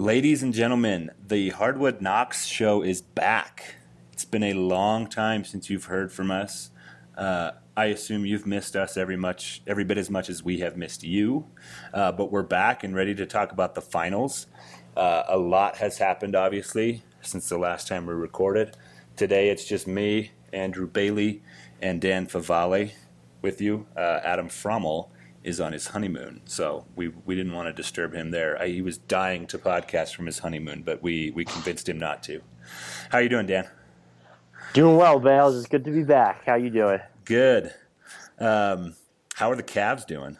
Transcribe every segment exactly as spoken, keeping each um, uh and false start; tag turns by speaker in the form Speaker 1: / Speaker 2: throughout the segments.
Speaker 1: Ladies and gentlemen, the Hardwood Knocks show is back. It's been a long time since you've heard from us. Uh, I assume you've missed us every much, every bit as much as we have missed you. Uh, but we're back and ready to talk about the finals. Uh, a lot has happened, obviously, since the last time we recorded. Today it's just me, Andrew Bailey, and Dan Favale with you. Uh, Adam Frommel is on his honeymoon, so we we didn't want to disturb him there. I, he was dying to podcast from his honeymoon, but we, we convinced him not to. How you doing, Dan?
Speaker 2: Doing well, Bales. It's good to be back. How you doing?
Speaker 1: Good. Um, how are the Cavs doing?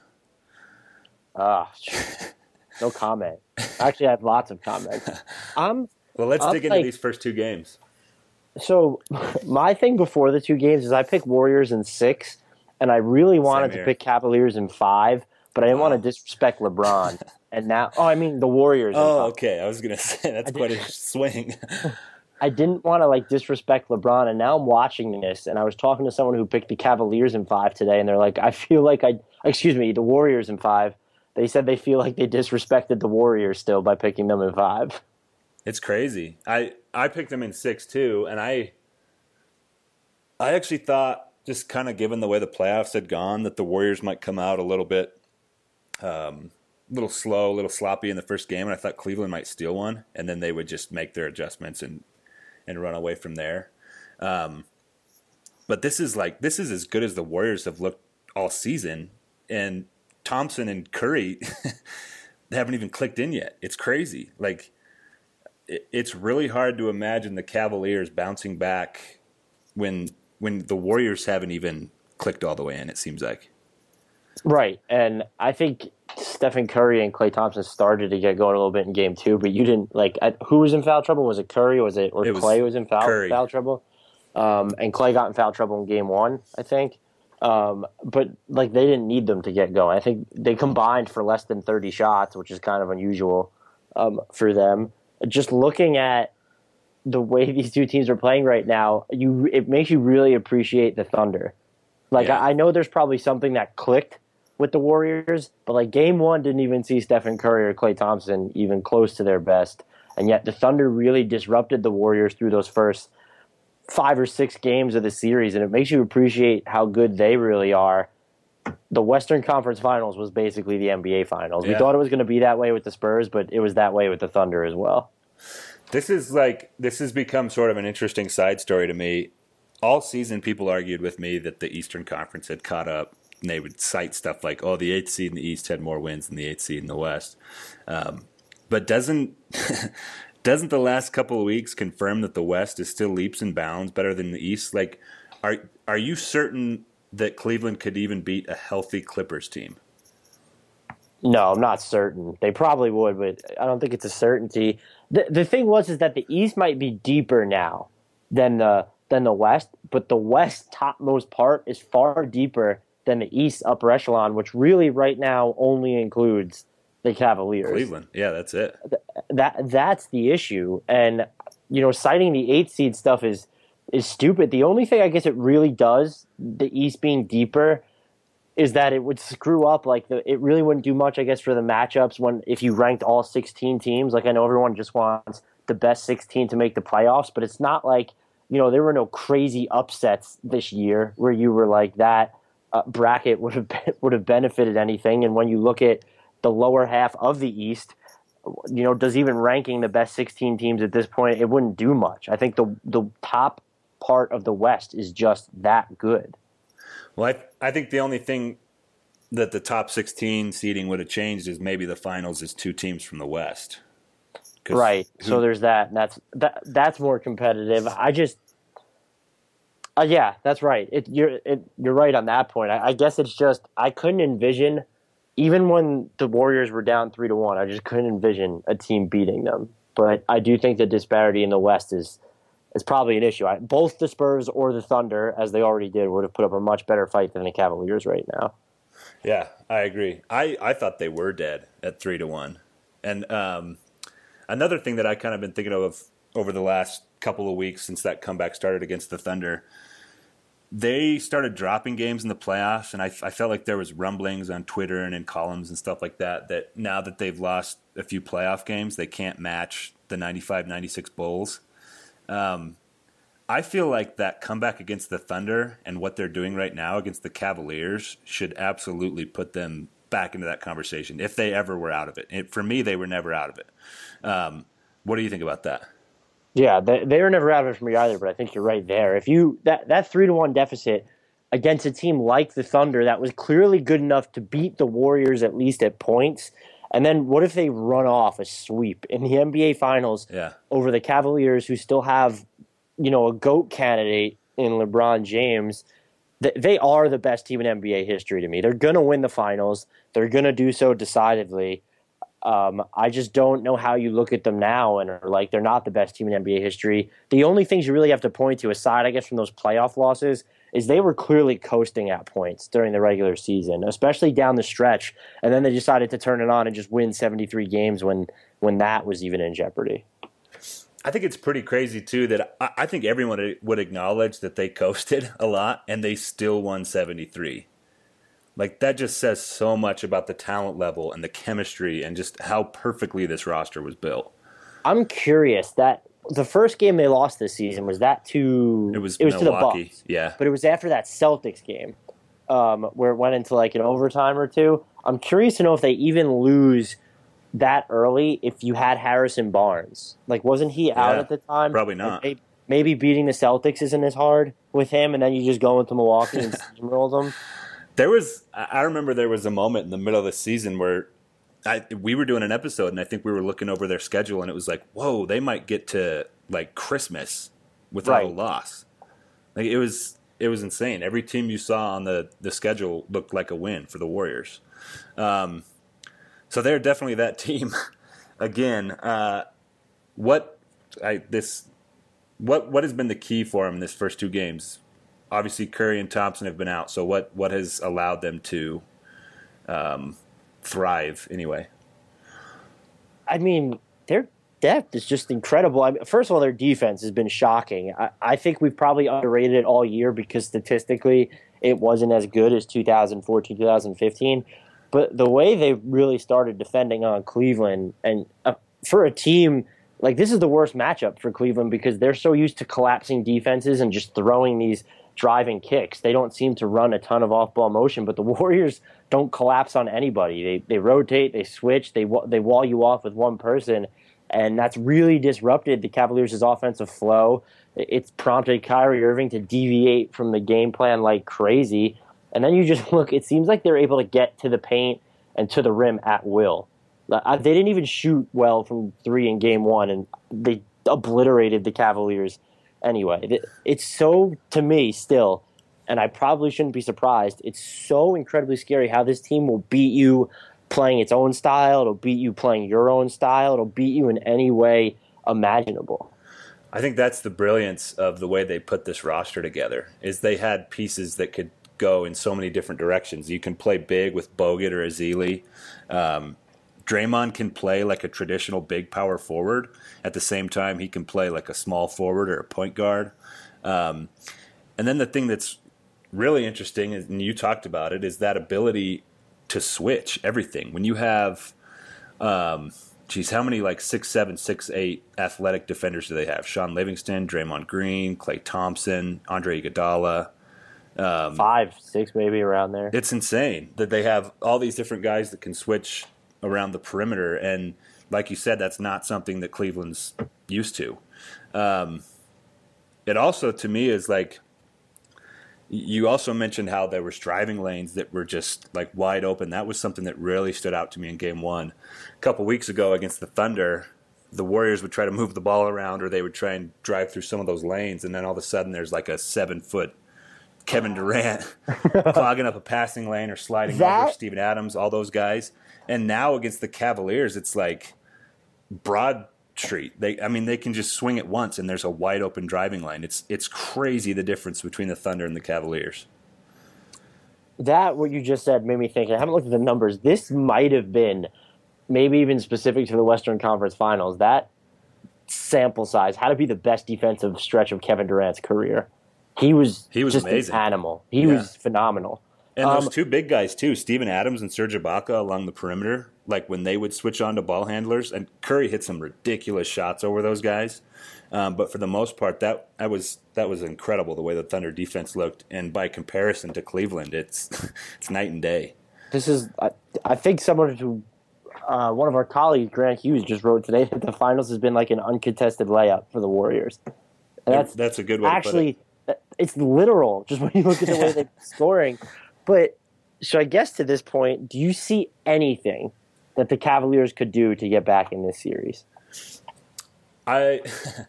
Speaker 2: Ah, no comment. Actually, I have lots of comments. I'm
Speaker 1: well. Let's
Speaker 2: I'm
Speaker 1: dig into
Speaker 2: like,
Speaker 1: these first two games.
Speaker 2: So, my thing before the two games is I picked Warriors in six, and I really wanted to pick Cavaliers in five, but I didn't wow. want to disrespect LeBron. And now, oh, I mean the Warriors.
Speaker 1: Oh, okay. I was gonna say that's quite a swing.
Speaker 2: I didn't want to like disrespect LeBron, and now I'm watching this, and I was talking to someone who picked the Cavaliers in five today, and they're like, I feel like I, excuse me, the Warriors in five. They said they feel like they disrespected the Warriors still by picking them in five.
Speaker 1: It's crazy. I, I picked them in six too, and I, I actually thought, just kind of given the way the playoffs had gone, that the Warriors might come out a little bit, um, a little slow, a little sloppy in the first game, and I thought Cleveland might steal one, and then they would just make their adjustments and. and run away from there. Um, but this is like this is as good as the Warriors have looked all season, and Thompson and Curry they haven't even clicked in yet. It's crazy. Like it, it's really hard to imagine the Cavaliers bouncing back when when the Warriors haven't even clicked all the way in, it seems like.
Speaker 2: Right, and I think Stephen Curry and Klay Thompson started to get going a little bit in game two, but you didn't like who was in foul trouble? Was it Curry? Or was it or it Klay was, was in foul Curry. foul trouble? Um, and Klay got in foul trouble in game one, I think. Um, but like they didn't need them to get going. I think they combined for less than thirty shots, which is kind of unusual um, for them. Just looking at the way these two teams are playing right now, you it makes you really appreciate the Thunder. Like yeah. I, I know there's probably something that clicked with the Warriors, but like game one didn't even see Stephen Curry or Klay Thompson even close to their best. And yet the Thunder really disrupted the Warriors through those first five or six games of the series, and it makes you appreciate how good they really are. The Western Conference Finals was basically the N B A Finals. Yeah. We thought it was going to be that way with the Spurs, but it was that way with the Thunder as well.
Speaker 1: This is like this has become sort of an interesting side story to me. All season people argued with me that the Eastern Conference had caught up. And they would cite stuff like, oh, the eighth seed in the East had more wins than the eighth seed in the West. Um, but doesn't doesn't the last couple of weeks confirm that the West is still leaps and bounds better than the East? Like, are are you certain that Cleveland could even beat a healthy Clippers team?
Speaker 2: No, I'm not certain. They probably would, but I don't think it's a certainty. The the thing was is that the East might be deeper now than the than the West, but the West topmost part is far deeper than the East upper echelon, which really right now only includes the Cavaliers.
Speaker 1: Cleveland, yeah, that's it.
Speaker 2: That that's the issue, and you know, citing the eighth seed stuff is is stupid. The only thing I guess it really does, the East being deeper, is that it would screw up. Like the, it really wouldn't do much, I guess, for the matchups when if you ranked all sixteen teams. Like I know everyone just wants the best sixteen to make the playoffs, but it's not like you know there were no crazy upsets this year where you were like that. Uh, bracket would have been, would have benefited anything, and when you look at the lower half of the East, you know, does even ranking the best sixteen teams at this point, it wouldn't do much. I think the the top part of the West is just that good.
Speaker 1: Well, I I think the only thing that the top sixteen seeding would have changed is maybe the finals is two teams from the West.
Speaker 2: Right. Who, so there's that. And that's that. That's more competitive. I just. Uh, yeah, that's right. It, you're it, you're right on that point. I, I guess it's just I couldn't envision, even when the Warriors were down three to one, I just couldn't envision a team beating them. But I do think the disparity in the West is is probably an issue. I, both the Spurs or the Thunder, as they already did, would have put up a much better fight than the Cavaliers right now.
Speaker 1: Yeah, I agree. I, I thought they were dead at three to one. And um, another thing that I kind of been thinking of over the last couple of weeks since that comeback started against the Thunder. they started dropping games in the playoffs, and I, I felt like there was rumblings on Twitter and in columns and stuff like that, that now that they've lost a few playoff games, they can't match the ninety-five ninety-six Bulls. Um, I feel like that comeback against the Thunder and what they're doing right now against the Cavaliers should absolutely put them back into that conversation if they ever were out of it. it for me, they were never out of it. Um, what do you think about that?
Speaker 2: Yeah, they, they were never out of it for me either, but I think you're right there. If you that, that three to one deficit against a team like the Thunder that was clearly good enough to beat the Warriors at least at points, and then what if they run off a sweep in the N B A Finals
Speaker 1: yeah.
Speaker 2: over the Cavaliers, who still have, you know, a GOAT candidate in LeBron James? They are the best team in N B A history to me. They're going to win the Finals. They're going to do so decisively. Um, I just don't know how you look at them now and are like, they're not the best team in N B A history. The only things you really have to point to, aside, I guess, from those playoff losses, is they were clearly coasting at points during the regular season, especially down the stretch. And then they decided to turn it on and just win seventy-three games when, when that was even in jeopardy.
Speaker 1: I think it's pretty crazy, too, that I, I think everyone would acknowledge that they coasted a lot and they still won seventy-three. Like, that just says so much about the talent level and the chemistry and just how perfectly this roster was built.
Speaker 2: I'm curious, that the first game they lost this season, was that to
Speaker 1: it was,
Speaker 2: it was
Speaker 1: Milwaukee,
Speaker 2: to the Bucks,
Speaker 1: yeah.
Speaker 2: But it was after that Celtics game um, where it went into like an overtime or two. I'm curious to know if they even lose that early if you had Harrison Barnes. Like, wasn't he out
Speaker 1: yeah,
Speaker 2: at the time?
Speaker 1: Probably not.
Speaker 2: Maybe, maybe beating the Celtics isn't as hard with him, and then you just go into Milwaukee and steamroll them.
Speaker 1: There was, I remember there was a moment in the middle of the season where I, we were doing an episode, and I think we were looking over their schedule, and it was like, whoa, they might get to like Christmas without right. a loss. Like it was, it was insane. Every team you saw on the, the schedule looked like a win for the Warriors. Um, so they're definitely that team. Again, uh, what I this what what has been the key for them in this first two games? Obviously, Curry and Thompson have been out. So what, what has allowed them to um, thrive anyway?
Speaker 2: I mean, their depth is just incredible. I mean, first of all, their defense has been shocking. I, I think we've probably underrated it all year because statistically it wasn't as good as two thousand fourteen, two thousand fifteen. But the way they really started defending on Cleveland, and uh, for a team – like this is the worst matchup for Cleveland because they're so used to collapsing defenses and just throwing these – driving kicks. They don't seem to run a ton of off-ball motion, but the Warriors don't collapse on anybody. They they rotate, they switch, they they wall you off with one person, and that's really disrupted the Cavaliers' offensive flow. It's prompted Kyrie Irving to deviate from the game plan like crazy, and then you just look, it seems like they're able to get to the paint and to the rim at will. They didn't even shoot well from three in game one, and they obliterated the Cavaliers. Anyway, it's so, to me, still, and I probably shouldn't be surprised, it's so incredibly scary how this team will beat you playing its own style, it'll beat you playing your own style, it'll beat you in any way imaginable.
Speaker 1: I think that's the brilliance of the way they put this roster together, is they had pieces that could go in so many different directions. You can play big with Bogut or Ezeli. Um Draymond can play like a traditional big power forward. At the same time, he can play like a small forward or a point guard. Um, and then the thing that's really interesting, and you talked about it, is that ability to switch everything. When you have, um, geez, how many like six seven, six eight athletic defenders do they have? Sean Livingston, Draymond Green, Klay Thompson, Andre Iguodala.
Speaker 2: Um, Five, six maybe around there.
Speaker 1: It's insane that they have all these different guys that can switch around the perimeter, and like you said, that's not something that Cleveland's used to. Um, it also, to me, is like, you also mentioned how there was driving lanes that were just like wide open. That was something that really stood out to me in game one. A couple weeks ago against the Thunder, the Warriors would try to move the ball around, or they would try and drive through some of those lanes, and then all of a sudden there's like a seven-foot Kevin Durant clogging up a passing lane or sliding that... over Steven Adams, all those guys. And now against the Cavaliers, it's like Broad Street. They, I mean, they can just swing it once, and there's a wide open driving lane. It's it's crazy the difference between the Thunder and the Cavaliers.
Speaker 2: That, what you just said, made me think. I haven't looked at the numbers. This might have been, maybe even specific to the Western Conference Finals, that sample size had to be the best defensive stretch of Kevin Durant's career. he was
Speaker 1: he was
Speaker 2: just
Speaker 1: amazing.
Speaker 2: An animal. He yeah. was phenomenal.
Speaker 1: And um, those two big guys too, Steven Adams and Serge Ibaka along the perimeter. Like when they would switch on to ball handlers, and Curry hit some ridiculous shots over those guys. Um, but for the most part, that, that was that was incredible the way the Thunder defense looked. And by comparison to Cleveland, it's it's night and day.
Speaker 2: This is, I, I think, someone who uh, one of our colleagues, Grant Hughes, just wrote today that the finals has been like an uncontested layup for the Warriors.
Speaker 1: And that's that's a good way.
Speaker 2: Actually,
Speaker 1: to put it.
Speaker 2: It's literal. Just when you look at the way they're scoring. But so I guess to this point, do you see anything that the Cavaliers could do to get back in this series?
Speaker 1: I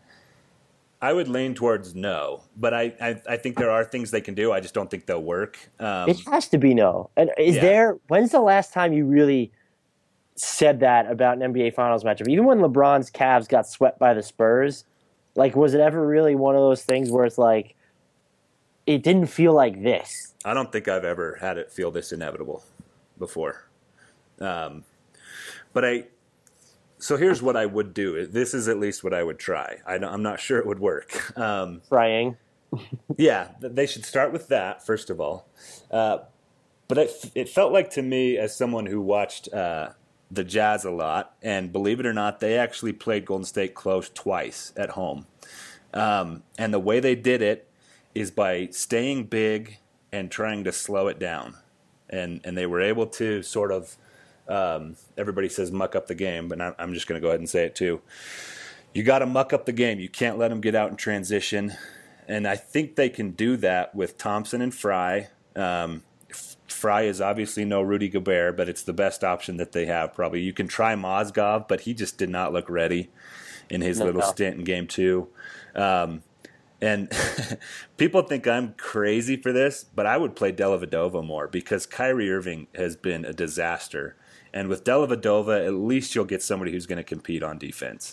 Speaker 1: I would lean towards no, but I, I, I think there are things they can do. I just don't think they'll work. Um,
Speaker 2: it has to be no. And is yeah. there? When's the last time you really said that about an N B A Finals matchup? Even when LeBron's Cavs got swept by the Spurs, like was it ever really one of those things where it's like it didn't feel like this?
Speaker 1: I don't think I've ever had it feel this inevitable before. Um, but I, so here's what I would do. This is at least what I would try. I, I'm not sure it would work. Um,
Speaker 2: Trying.
Speaker 1: yeah, they should start with that, first of all. Uh, but it, it felt like to me, as someone who watched uh, the Jazz a lot, and believe it or not, they actually played Golden State close twice at home. Um, and the way they did it is by staying big and trying to slow it down. And and they were able to sort of, um, everybody says muck up the game, but I'm just going to go ahead and say it too. You got to muck up the game. You can't let them get out in transition. And I think they can do that with Thompson and Fry. Um, Fry is obviously no Rudy Gobert, but it's the best option that they have probably. You can try Mozgov, but he just did not look ready in his no, little no. stint in game two. Um And people think I'm crazy for this, but I would play Dellavedova more because Kyrie Irving has been a disaster. And with Dellavedova, at least you'll get somebody who's going to compete on defense.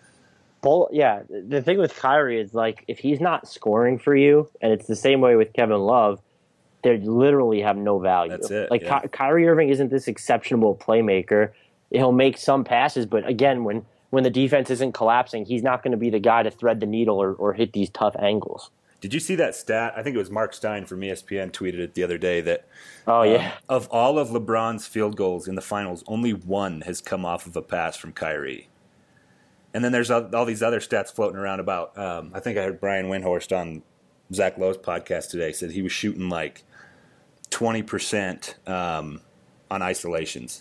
Speaker 2: Well, yeah, the thing with Kyrie is, like, if he's not scoring for you, and it's the same way with Kevin Love, they literally have no value.
Speaker 1: That's it.
Speaker 2: Like,
Speaker 1: yeah.
Speaker 2: Ky- Kyrie Irving isn't this exceptional playmaker. He'll make some passes, but again, when when the defense isn't collapsing, he's not going to be the guy to thread the needle or, or hit these tough angles.
Speaker 1: Did you see that stat? I think it was Mark Stein from E S P N tweeted it the other day that
Speaker 2: oh yeah,
Speaker 1: uh, of all of LeBron's field goals in the finals, only one has come off of a pass from Kyrie. And then there's all, all these other stats floating around about, um, I think I heard Brian Windhorst on Zach Lowe's podcast today said he was shooting like twenty percent um, on isolations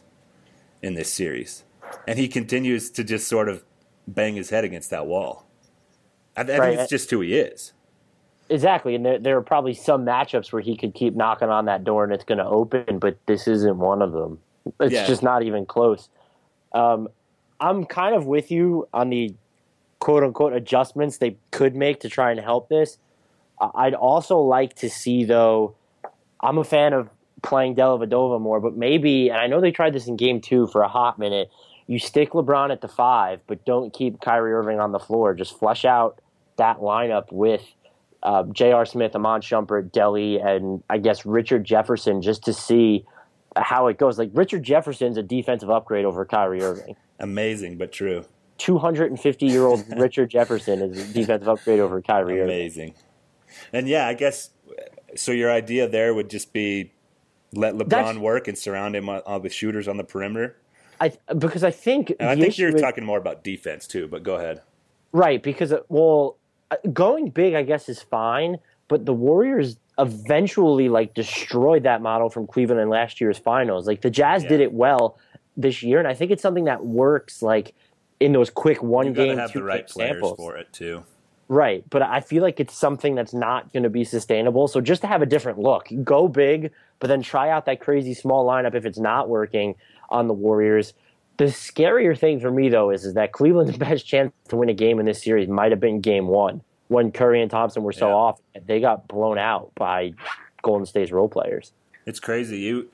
Speaker 1: in this series. And he continues to just sort of bang his head against that wall. I, I
Speaker 2: right.
Speaker 1: think it's just who he is.
Speaker 2: Exactly, and there, there are probably some matchups where he could keep knocking on that door and it's going to open, but this isn't one of them. It's yeah. just not even close. Um, I'm kind of with you on the quote-unquote adjustments they could make to try and help this. I'd also like to see, though, I'm a fan of playing Dellavedova more, but maybe, and I know they tried this in game two for a hot minute, you stick LeBron at the five, but don't keep Kyrie Irving on the floor. Just flesh out that lineup with uh, J R. Smith, Iman Shumpert, Delly, and I guess Richard Jefferson just to see how it goes. Like, Richard Jefferson's a defensive upgrade over Kyrie Irving.
Speaker 1: Amazing, but true.
Speaker 2: two hundred fifty-year-old Richard Jefferson is a defensive upgrade over Kyrie
Speaker 1: Amazing.
Speaker 2: Irving.
Speaker 1: Amazing. And, yeah, I guess, so your idea there would just be let LeBron That's, work and surround him uh, with shooters on the perimeter?
Speaker 2: I Because I think...
Speaker 1: And I think you're is, talking more about defense, too, but go ahead.
Speaker 2: Right, because, well, going big, I guess, is fine, but the Warriors eventually, like, destroyed that model from Cleveland in last year's finals. Like, the Jazz yeah. did it well this year, and I think it's something that works, like, in those quick one-game,
Speaker 1: you have the right players
Speaker 2: samples.
Speaker 1: for it, too.
Speaker 2: Right, but I feel like it's something that's not going to be sustainable. So just to have a different look, go big, but then try out that crazy small lineup if it's not working on the Warriors. The scarier thing for me, though, is, is that Cleveland's best chance to win a game in this series might have been game one when Curry and Thompson were so yeah. off. They got blown out by Golden State's role players.
Speaker 1: It's crazy. You,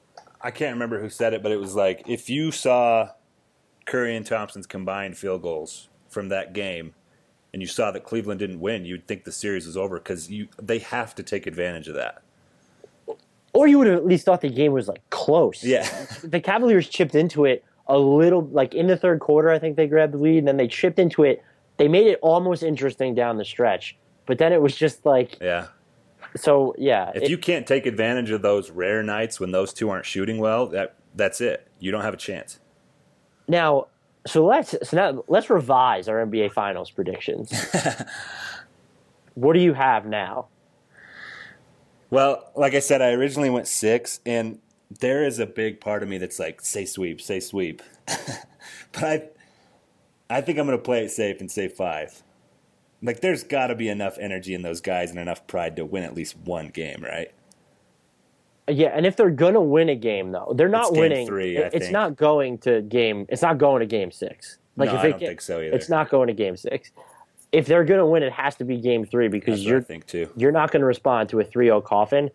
Speaker 1: I can't remember who said it, but it was like if you saw Curry and Thompson's combined field goals from that game, and you saw that Cleveland didn't win, you'd think the series was over because you they have to take advantage of that.
Speaker 2: Or you would have at least thought the game was, like, close.
Speaker 1: Yeah.
Speaker 2: The Cavaliers chipped into it a little, like, in the third quarter, I think they grabbed the lead, and then they chipped into it. They made it almost interesting down the stretch, but then it was just like
Speaker 1: yeah.
Speaker 2: So yeah,
Speaker 1: if
Speaker 2: it,
Speaker 1: you can't take advantage of those rare nights when those two aren't shooting well, that that's it. You don't have a chance.
Speaker 2: Now, so let's so now let's revise our N B A Finals predictions. What do you have now?
Speaker 1: Well, like I said, I originally went six, and there is a big part of me that's like, say sweep, say sweep. But I, I think I'm going to play it safe and say five. Like, there's got to be enough energy in those guys and enough pride to win at least one game, right?
Speaker 2: Yeah, and if they're gonna win a game, though, they're not
Speaker 1: it's game
Speaker 2: winning.
Speaker 1: Three, I
Speaker 2: it's
Speaker 1: think.
Speaker 2: not going to game. It's not going to game six. Like
Speaker 1: no,
Speaker 2: if
Speaker 1: I
Speaker 2: it,
Speaker 1: don't think so either.
Speaker 2: It's not going to game six. If they're gonna win, it has to be game three because
Speaker 1: That's
Speaker 2: you're.
Speaker 1: what I think too.
Speaker 2: You're not going to respond to a three oh coffin.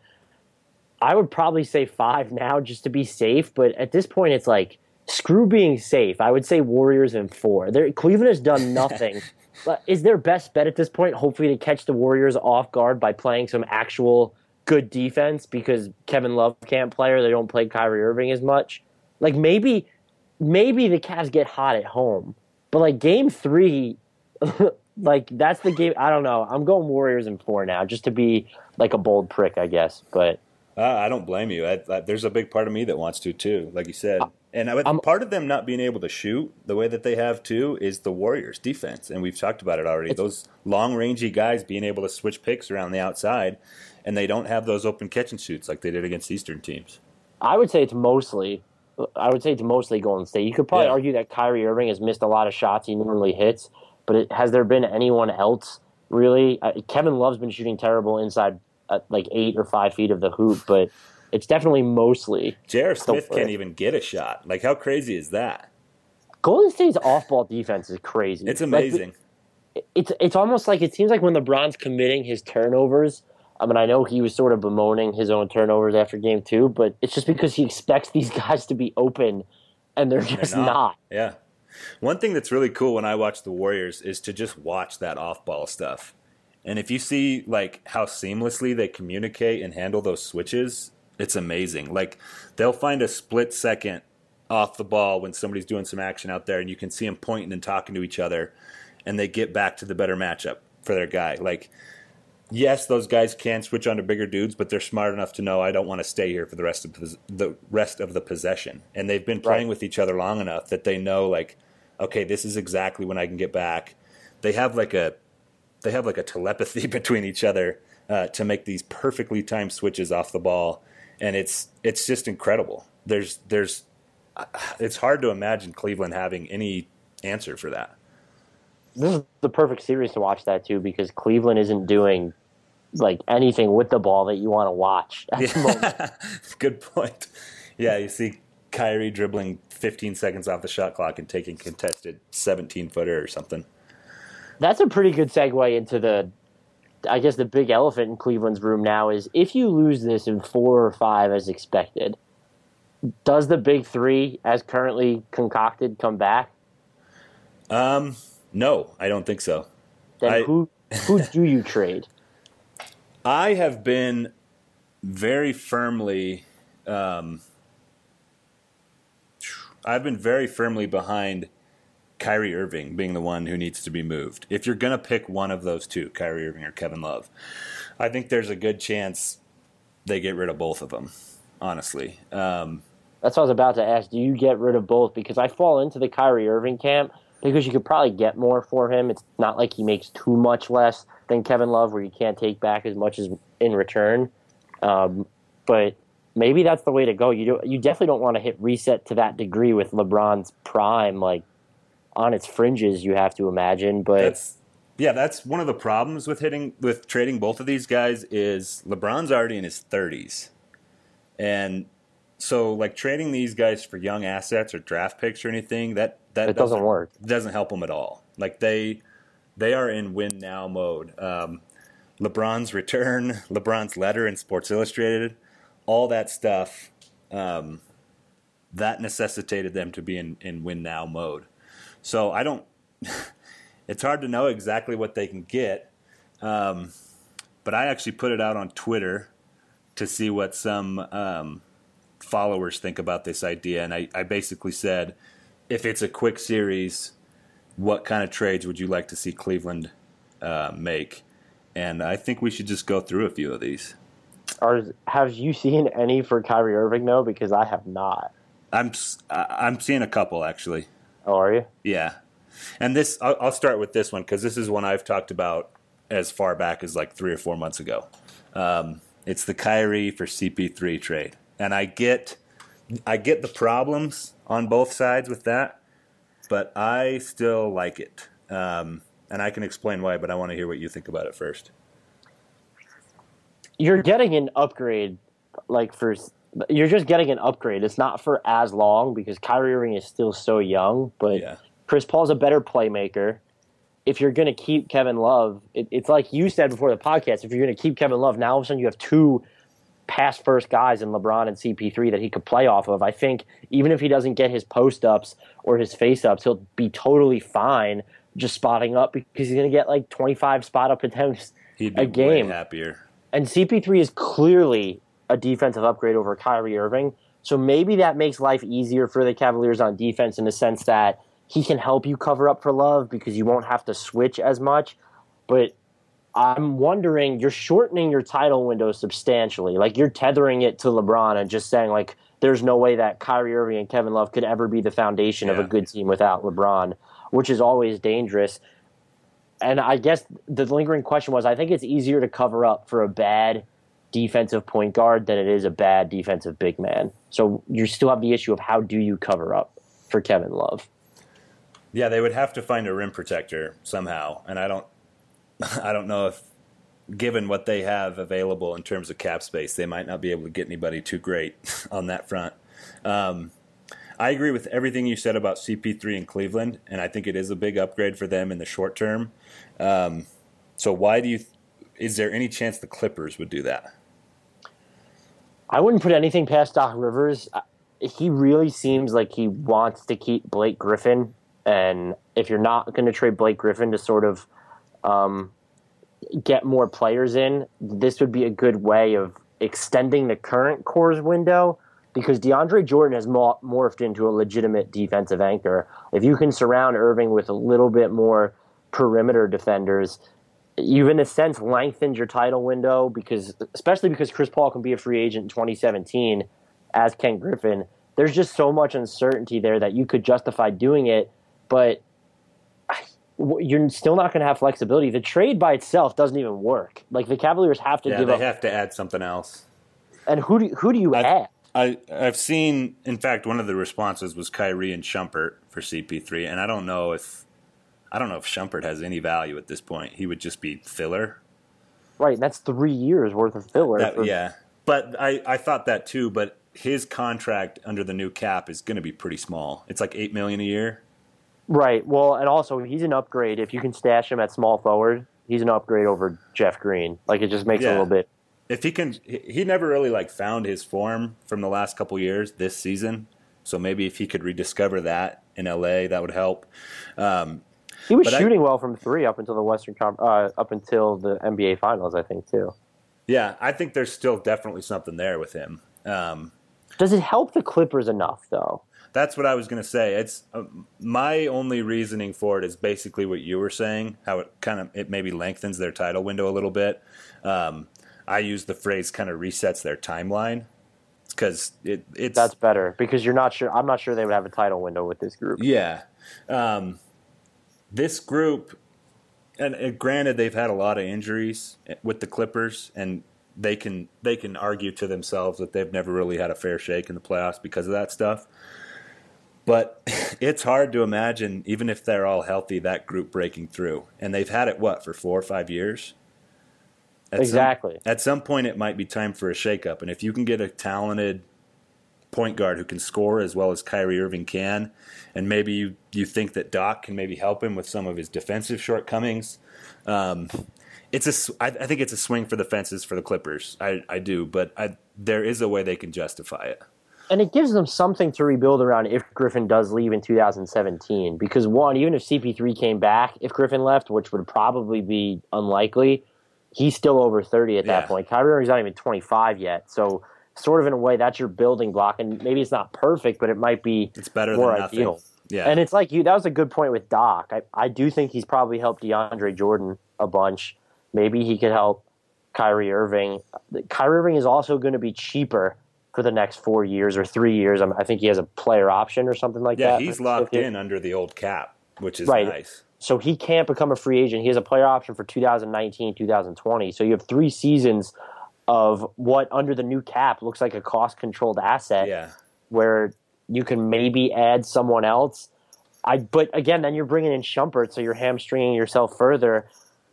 Speaker 2: I would probably say five now just to be safe, but at this point, it's like screw being safe. I would say Warriors in four. They're, Cleveland has done nothing. But is their best bet at this point hopefully to catch the Warriors off guard by playing some actual good defense because Kevin Love can't play or they don't play Kyrie Irving as much? Like maybe maybe the Cavs get hot at home, but like game three, like that's the game. I don't know. I'm going Warriors in four now just to be like a bold prick, I guess. But
Speaker 1: uh, I don't blame you. I, I, there's a big part of me that wants to too, like you said. And I, part of them not being able to shoot the way that they have too is the Warriors' defense, and we've talked about it already. Those long-rangey guys being able to switch picks around the outside, and they don't have those open catch and shoots like they did against Eastern teams.
Speaker 2: I would say it's mostly. I would say it's mostly Golden State. You could probably
Speaker 1: yeah.
Speaker 2: argue that Kyrie Irving has missed a lot of shots he normally hits, but it, has there been anyone else really? Uh, Kevin Love's been shooting terrible inside uh, like eight or five feet of the hoop, but it's definitely mostly.
Speaker 1: J R. Smith can't even get a shot. Like, how crazy is that?
Speaker 2: Golden State's off-ball defense is crazy.
Speaker 1: It's amazing.
Speaker 2: Like, it's it's almost like it seems like when LeBron's committing his turnovers. I mean, I know he was sort of bemoaning his own turnovers after game two, but it's just because he expects these guys to be open, and they're just
Speaker 1: they're not.
Speaker 2: not.
Speaker 1: Yeah. One thing that's really cool when I watch the Warriors is to just watch that off-ball stuff. And if you see, like, how seamlessly they communicate and handle those switches, it's amazing. Like, they'll find a split second off the ball when somebody's doing some action out there, and you can see them pointing and talking to each other, and they get back to the better matchup for their guy. Like, yes, those guys can switch onto bigger dudes, but they're smart enough to know I don't want to stay here for the rest of the rest of the possession. And they've been playing right. with each other long enough that they know, like, okay, this is exactly when I can get back. They have like a they have like a telepathy between each other uh, to make these perfectly timed switches off the ball, and it's it's just incredible. There's there's it's hard to imagine Cleveland having any answer for that.
Speaker 2: This is the perfect series to watch that too, because Cleveland isn't doing like anything with the ball that you want to watch at the moment.
Speaker 1: Good point. Yeah, you see Kyrie dribbling fifteen seconds off the shot clock and taking contested seventeen footer or something.
Speaker 2: That's a pretty good segue into the, I guess the big elephant in Cleveland's room now is if you lose this in four or five as expected, does the big three as currently concocted come back?
Speaker 1: Um. No, I don't think so.
Speaker 2: Then
Speaker 1: I,
Speaker 2: who who do you trade?
Speaker 1: I have been very firmly, um, I've been very firmly behind Kyrie Irving being the one who needs to be moved. If you're going to pick one of those two, Kyrie Irving or Kevin Love, I think there's a good chance they get rid of both of them, honestly. Um,
Speaker 2: That's what I was about to ask. Do you get rid of both? Because I fall into the Kyrie Irving camp. Because you could probably get more for him. It's not like he makes too much less than Kevin Love, where you can't take back as much as in return. Um, but maybe that's the way to go. You do, you definitely don't want to hit reset to that degree with LeBron's prime, like on its fringes. You have to imagine, but
Speaker 1: that's, yeah, that's one of the problems with hitting with trading both of these guys is LeBron's already in his thirties, and so like trading these guys for young assets or draft picks or anything that. That
Speaker 2: it doesn't, doesn't work.
Speaker 1: Doesn't help them at all. Like they, they are in win now mode. Um, LeBron's return, LeBron's letter in Sports Illustrated, all that stuff, um, that necessitated them to be in, in win now mode. So I don't. It's hard to know exactly what they can get, um, but I actually put it out on Twitter to see what some um, followers think about this idea, and I, I basically said, if it's a quick series, what kind of trades would you like to see Cleveland uh, make? and I think we should just go through a few of these.
Speaker 2: Are, have you seen any for Kyrie Irving, though? Because I have not.
Speaker 1: I'm I'm seeing a couple, actually.
Speaker 2: Oh, are you?
Speaker 1: Yeah. And this, I'll, I'll start with this one, because this is one I've talked about as far back as like three or four months ago. Um, it's the Kyrie for C P three trade. And I get, I get the problems on both sides with that, but I still like it. Um, and I can explain why, but I want to hear what you think about it first.
Speaker 2: You're getting an upgrade, like for you're just getting an upgrade. It's not for as long because Kyrie Irving is still so young, but yeah. Chris Paul's a better playmaker. If you're going to keep Kevin Love, it, it's like you said before the podcast, if you're going to keep Kevin Love, now all of a sudden you have two pass first guys in LeBron and C P three that he could play off of. I think even if he doesn't get his post ups or his face ups, he'll be totally fine just spotting up because he's going to get like twenty-five spot up attempts
Speaker 1: He'd be
Speaker 2: a game.
Speaker 1: Way happier.
Speaker 2: And C P three is clearly a defensive upgrade over Kyrie Irving. So maybe that makes life easier for the Cavaliers on defense in the sense that he can help you cover up for Love because you won't have to switch as much. But I'm wondering, you're shortening your title window substantially. Like, you're tethering it to LeBron and just saying, like, there's no way that Kyrie Irving and Kevin Love could ever be the foundation yeah. of a good team without LeBron, which is always dangerous. And I guess the lingering question was, I think it's easier to cover up for a bad defensive point guard than it is a bad defensive big man. So you still have the issue of how do you cover up for Kevin Love?
Speaker 1: Yeah, they would have to find a rim protector somehow, and I don't, I don't know if, given what they have available in terms of cap space, they might not be able to get anybody too great on that front. Um, I agree with everything you said about C P three in Cleveland, and I think it is a big upgrade for them in the short term. Um, so why do you? Is there any chance the Clippers would do that?
Speaker 2: I wouldn't put anything past Doc Rivers. He really seems like he wants to keep Blake Griffin, and if you're not going to trade Blake Griffin to sort of um, get more players in, this would be a good way of extending the current core's window. Because DeAndre Jordan has morphed into a legitimate defensive anchor. If you can surround Irving with a little bit more perimeter defenders, you've in a sense lengthened your title window, because especially because Chris Paul can be a free agent in twenty seventeen, as Ken Griffin. There's just so much uncertainty there that you could justify doing it, but you're still not going to have flexibility. The trade by itself doesn't even work. Like, the Cavaliers have to
Speaker 1: yeah,
Speaker 2: give
Speaker 1: they
Speaker 2: up.
Speaker 1: They have to add something else.
Speaker 2: And who do, who do you
Speaker 1: I,
Speaker 2: add?
Speaker 1: I, I've seen, in fact, one of the responses was Kyrie and Shumpert for C P three, and I don't know if I don't know if Shumpert has any value at this point. He would just be filler.
Speaker 2: Right, that's three years worth of filler.
Speaker 1: That,
Speaker 2: for...
Speaker 1: Yeah, but I, I thought that too, but his contract under the new cap is going to be pretty small. It's like eight million dollars a year.
Speaker 2: Right, well, and also he's an upgrade. If you can stash him at small forward, he's an upgrade over Jeff Green. Like, it just makes yeah. it a little bit...
Speaker 1: If he can, he never really like found his form from the last couple years this season. So maybe if he could rediscover that in L A, that would help. Um,
Speaker 2: he was shooting I, well from three up until the Western Com- uh, up until the N B A Finals, I think, too.
Speaker 1: Yeah, I think there's still definitely something there with him. Um,
Speaker 2: Does it help the Clippers enough, though?
Speaker 1: That's what I was going to say. It's uh, my only reasoning for it is basically what you were saying, how it kind of it maybe lengthens their title window a little bit. Um, I use the phrase kind of resets their timeline because it, it's
Speaker 2: that's better because you're not sure. I'm not sure they would have a title window with this group.
Speaker 1: Yeah, um, this group, and, and granted, they've had a lot of injuries with the Clippers, and they can they can argue to themselves that they've never really had a fair shake in the playoffs because of that stuff. But it's hard to imagine, even if they're all healthy, that group breaking through, and they've had it what for four or five years. At
Speaker 2: exactly.
Speaker 1: Some, at some point, it might be time for a shakeup. And if you can get a talented point guard who can score as well as Kyrie Irving can, and maybe you, you think that Doc can maybe help him with some of his defensive shortcomings, um, it's a, I, I think it's a swing for the fences for the Clippers. I, I do, but I, there is a way they can justify it.
Speaker 2: And it gives them something to rebuild around if Griffin does leave in two thousand seventeen. Because, one, even if C P three came back, if Griffin left, which would probably be unlikely, he's still over thirty at that yeah. point. Kyrie Irving's not even twenty-five yet. So, sort of in a way, that's your building block. And maybe it's not perfect, but it might be
Speaker 1: it's better
Speaker 2: more
Speaker 1: than
Speaker 2: ideal.
Speaker 1: Nothing. Yeah.
Speaker 2: And it's like you. That was a good point with Doc. I, I do think he's probably helped DeAndre Jordan a bunch. Maybe he could help Kyrie Irving. Kyrie Irving is also going to be cheaper for the next four years or three years. I think he has a player option or something like
Speaker 1: yeah,
Speaker 2: that.
Speaker 1: Yeah, he's locked in under the old cap, which is
Speaker 2: right.
Speaker 1: nice.
Speaker 2: So he can't become a free agent. He has a player option for two thousand nineteen, two thousand twenty. So you have three seasons of what under the new cap looks like a cost-controlled asset
Speaker 1: yeah.
Speaker 2: where you can maybe add someone else. I But again, then you're bringing in Shumpert, so you're hamstringing yourself further.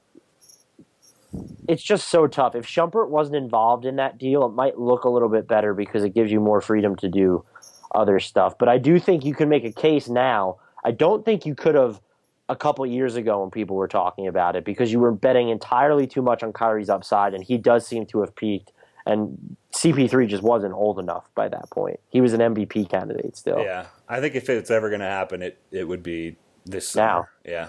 Speaker 2: It's just so tough. If Shumpert wasn't involved in that deal, it might look a little bit better because it gives you more freedom to do other stuff. But I do think you can make a case now. I don't think you could have a couple years ago when people were talking about it because you were betting entirely too much on Kyrie's upside, and he does seem to have peaked. And C P three just wasn't old enough by that point. He was an M V P candidate still.
Speaker 1: Yeah, I think if it's ever going to happen, it, it would be this summer. Now. Yeah.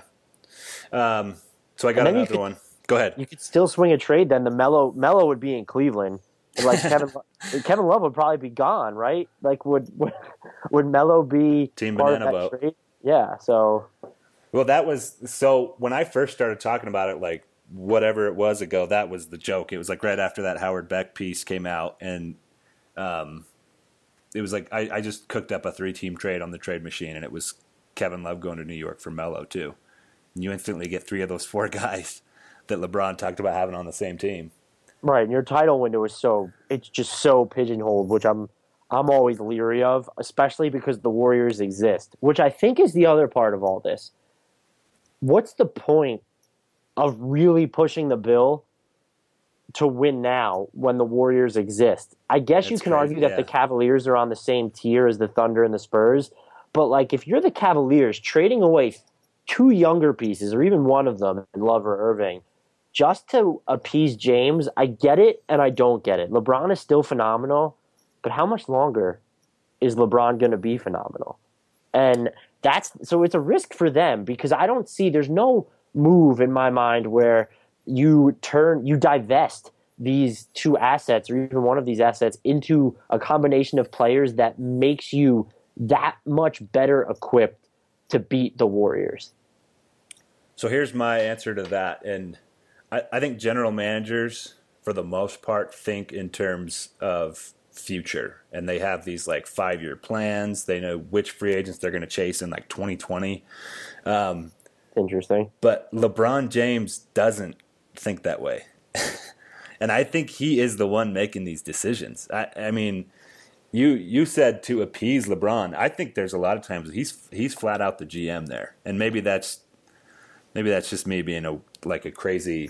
Speaker 1: Um, so I got another could, one. Go ahead.
Speaker 2: You could still swing a trade then. The Melo Melo would be in Cleveland. Like Kevin Kevin Love would probably be gone, right? Like would would, would Melo be
Speaker 1: Team
Speaker 2: part
Speaker 1: Banana
Speaker 2: of that
Speaker 1: Boat?
Speaker 2: Trade? Yeah. So.
Speaker 1: Well, that was so when I first started talking about it, like whatever it was ago, that was the joke. It was like right after that Howard Beck piece came out, and um, it was like I, I just cooked up a three-team trade on the trade machine, and it was Kevin Love going to New York for Melo too. And you instantly get three of those four guys that LeBron talked about having on the same team.
Speaker 2: Right, and your title window is so it's just so pigeonholed, which I'm I'm always leery of, especially because the Warriors exist, which I think is the other part of all this. What's the point of really pushing the bill to win now when the Warriors exist? I guess That's you can crazy, argue that yeah. the Cavaliers are on the same tier as the Thunder and the Spurs, but like if you're the Cavaliers trading away two younger pieces or even one of them, Love or Irving, just to appease James, I get it and I don't get it. LeBron is still phenomenal, but how much longer is LeBron going to be phenomenal? And that's so it's a risk for them because I don't see there's no move in my mind where you turn you divest these two assets or even one of these assets into a combination of players that makes you that much better equipped to beat the Warriors.
Speaker 1: So here's my answer to that. And I, I think general managers, for the most part, think in terms of future. And they have these like five-year plans. They know which free agents they're going to chase in like twenty twenty. Um,
Speaker 2: Interesting.
Speaker 1: But LeBron James doesn't think that way. And I think he is the one making these decisions. I, I mean, you you said to appease LeBron. I think there's a lot of times he's he's flat out the G M there. And maybe that's maybe that's just me being a like a crazy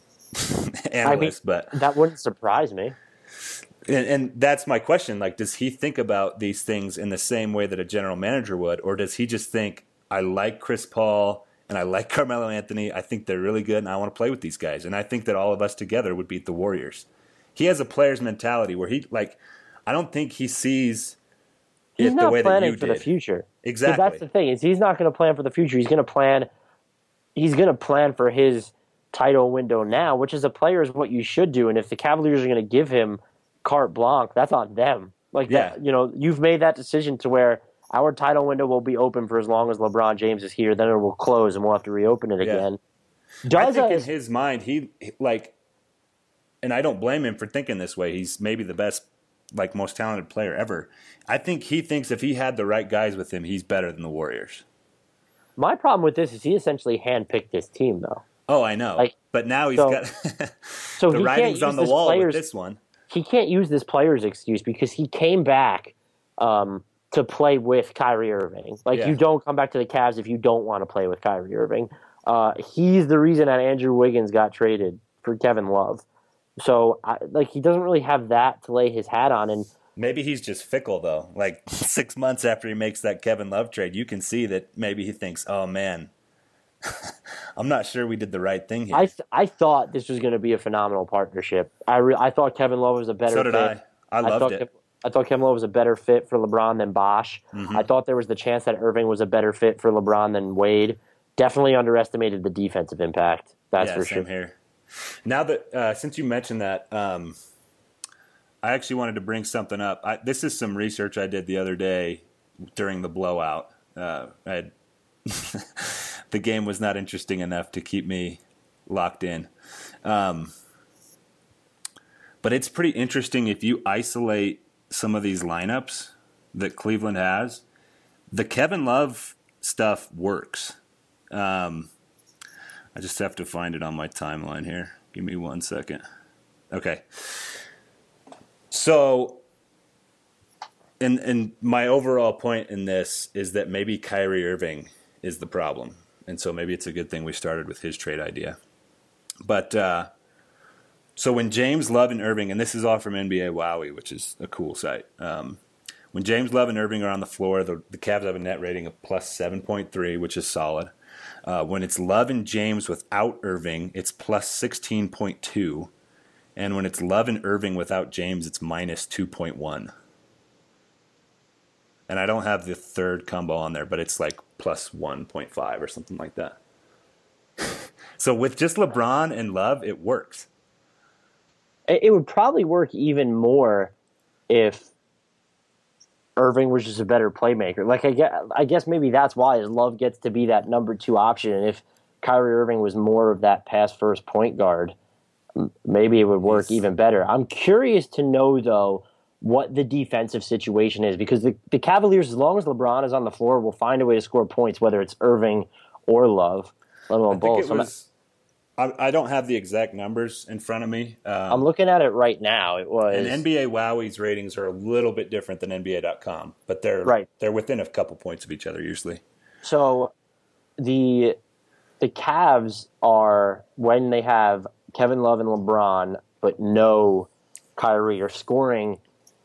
Speaker 1: analyst, I mean, but
Speaker 2: that wouldn't surprise me.
Speaker 1: And, and that's my question. Like, does he think about these things in the same way that a general manager would, or does he just think, I like Chris Paul and I like Carmelo Anthony. I think they're really good, and I want to play with these guys. And I think that all of us together would beat the Warriors. He has a player's mentality where he, like, I don't think he sees
Speaker 2: he's
Speaker 1: it the way that you did.
Speaker 2: He's not planning for the future.
Speaker 1: Exactly.
Speaker 2: That's the thing. Is he's not going to plan for the future. He's going to plan. He's going to plan for his title window now, which as a player is what you should do. And if the Cavaliers are going to give him carte blanche, that's on them. Like
Speaker 1: yeah.
Speaker 2: that, you know, you've made that decision to where our title window will be open for as long as LeBron James is here. Then it will close, and we'll have to reopen it
Speaker 1: yeah.
Speaker 2: again.
Speaker 1: Does I think a, in his mind, he like, and I don't blame him for thinking this way. He's maybe the best, like most talented player ever. I think he thinks if he had the right guys with him, he's better than the Warriors.
Speaker 2: My problem with this is he essentially handpicked this team, though.
Speaker 1: Oh, I know.
Speaker 2: Like,
Speaker 1: but now he's
Speaker 2: so,
Speaker 1: got
Speaker 2: so
Speaker 1: the
Speaker 2: he
Speaker 1: writing's on the wall with this one.
Speaker 2: He can't use this player's excuse because he came back um, to play with Kyrie Irving. Like,
Speaker 1: yeah.
Speaker 2: you don't come back to the Cavs if you don't want to play with Kyrie Irving. Uh, he's the reason that Andrew Wiggins got traded for Kevin Love. So, I, like, he doesn't really have that to lay his hat on. And
Speaker 1: maybe he's just fickle, though. Like, six months after he makes that Kevin Love trade, you can see that maybe he thinks, oh, man, I'm not sure we did the right thing here.
Speaker 2: I th- I thought this was going to be a phenomenal partnership. I re- I thought Kevin Love was a better
Speaker 1: so did
Speaker 2: fit.
Speaker 1: I. I loved
Speaker 2: I
Speaker 1: it.
Speaker 2: Kev- I thought Kevin Love was a better fit for LeBron than Bosh.
Speaker 1: Mm-hmm.
Speaker 2: I thought there was the chance that Irving was a better fit for LeBron than Wade. Definitely underestimated the defensive impact. That's
Speaker 1: yeah,
Speaker 2: for
Speaker 1: same
Speaker 2: sure.
Speaker 1: Here. Now that uh, since you mentioned that, um, I actually wanted to bring something up. I, this is some research I did the other day during the blowout. Uh, I had the game was not interesting enough to keep me locked in. Um, but it's pretty interesting if you isolate some of these lineups that Cleveland has. The Kevin Love stuff works. Um, I just have to find it on my timeline here. Give me one second. Okay. So, and and my overall point in this is that maybe Kyrie Irving is the problem. And so maybe it's a good thing we started with his trade idea. But uh, so when James Love and Irving, and this is all from N B A Wowie, which is a cool site. Um, when James Love and Irving are on the floor, the, the Cavs have a net rating of plus seven point three, which is solid. Uh, when it's Love and James without Irving, it's plus sixteen point two. And when it's Love and Irving without James, it's minus two point one. And I don't have the third combo on there, but it's like plus one point five or something like that. So with just LeBron and Love, it works.
Speaker 2: It would probably work even more if Irving was just a better playmaker. Like I guess, I guess maybe that's why his Love gets to be that number two option. And if Kyrie Irving was more of that pass-first point guard, maybe it would work yes. even better. I'm curious to know, though, what the defensive situation is, because the, the Cavaliers, as long as LeBron is on the floor, will find a way to score points, whether it's Irving or Love, let alone both.
Speaker 1: It was, I, I don't have the exact numbers in front of me. Um,
Speaker 2: I'm looking at it right now. It was
Speaker 1: and N B A Wowie's ratings are a little bit different than N B A dot com, but they're
Speaker 2: right.
Speaker 1: they're within a couple points of each other usually.
Speaker 2: So the the Cavs are, when they have Kevin Love and LeBron, but no Kyrie, are scoring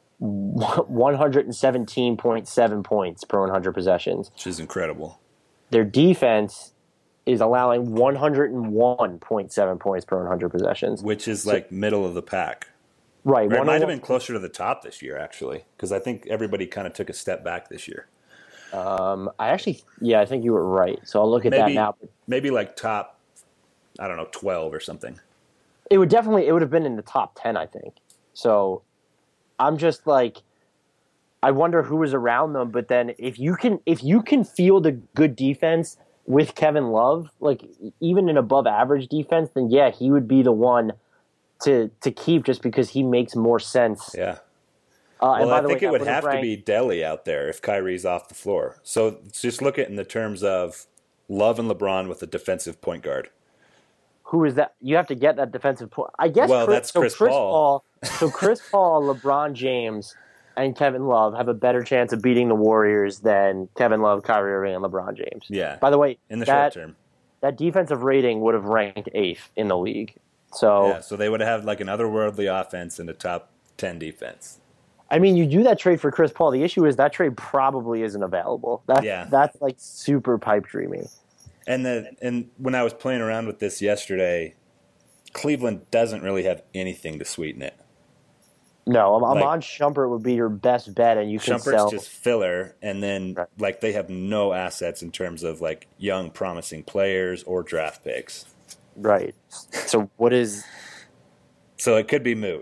Speaker 2: one hundred seventeen point seven points per one hundred possessions.
Speaker 1: Which is incredible.
Speaker 2: Their defense is allowing one hundred one point seven points per one hundred possessions.
Speaker 1: Which is like so, middle of the pack.
Speaker 2: Right.
Speaker 1: Or it might have been closer to the top this year, actually, because I think everybody kind of took a step back this year.
Speaker 2: Um, I actually, yeah, I think you were right. So I'll look at
Speaker 1: maybe,
Speaker 2: that now.
Speaker 1: Maybe like top, I don't know, twelve or something.
Speaker 2: It would definitely, it would have been in the top ten, I think. So I'm just like, I wonder who was around them. But then if you can, if you can field a good defense with Kevin Love, like even an above average defense, then yeah, he would be the one to to keep, just because he makes more sense.
Speaker 1: Yeah.
Speaker 2: Uh,
Speaker 1: well,
Speaker 2: and by
Speaker 1: I
Speaker 2: the
Speaker 1: think
Speaker 2: way,
Speaker 1: it would have
Speaker 2: ranked,
Speaker 1: to be Delly out there if Kyrie's off the floor. So just look at it in the terms of Love and LeBron with a defensive point guard.
Speaker 2: Who is that? You have to get that defensive point. I guess.
Speaker 1: Well,
Speaker 2: Chris,
Speaker 1: that's Chris,
Speaker 2: so Chris
Speaker 1: Paul.
Speaker 2: Paul. So Chris Paul, LeBron James, and Kevin Love have a better chance of beating the Warriors than Kevin Love, Kyrie Irving, and LeBron James.
Speaker 1: Yeah.
Speaker 2: By the way,
Speaker 1: in the
Speaker 2: that,
Speaker 1: short term,
Speaker 2: that defensive rating would have ranked eighth in the league. So
Speaker 1: yeah, so they would have like an otherworldly offense and a top ten defense.
Speaker 2: I mean, you do that trade for Chris Paul. The issue is that trade probably isn't available. That's,
Speaker 1: yeah.
Speaker 2: that's like super pipe dreamy.
Speaker 1: And the and when I was playing around with this yesterday, Cleveland doesn't really have anything to sweeten it.
Speaker 2: No,
Speaker 1: like,
Speaker 2: Iman Shumpert would be your best bet, and you can
Speaker 1: Shumpert's
Speaker 2: sell.
Speaker 1: just filler, and then right. like they have no assets in terms of like young, promising players or draft picks.
Speaker 2: Right. So what is?
Speaker 1: So it could be moot.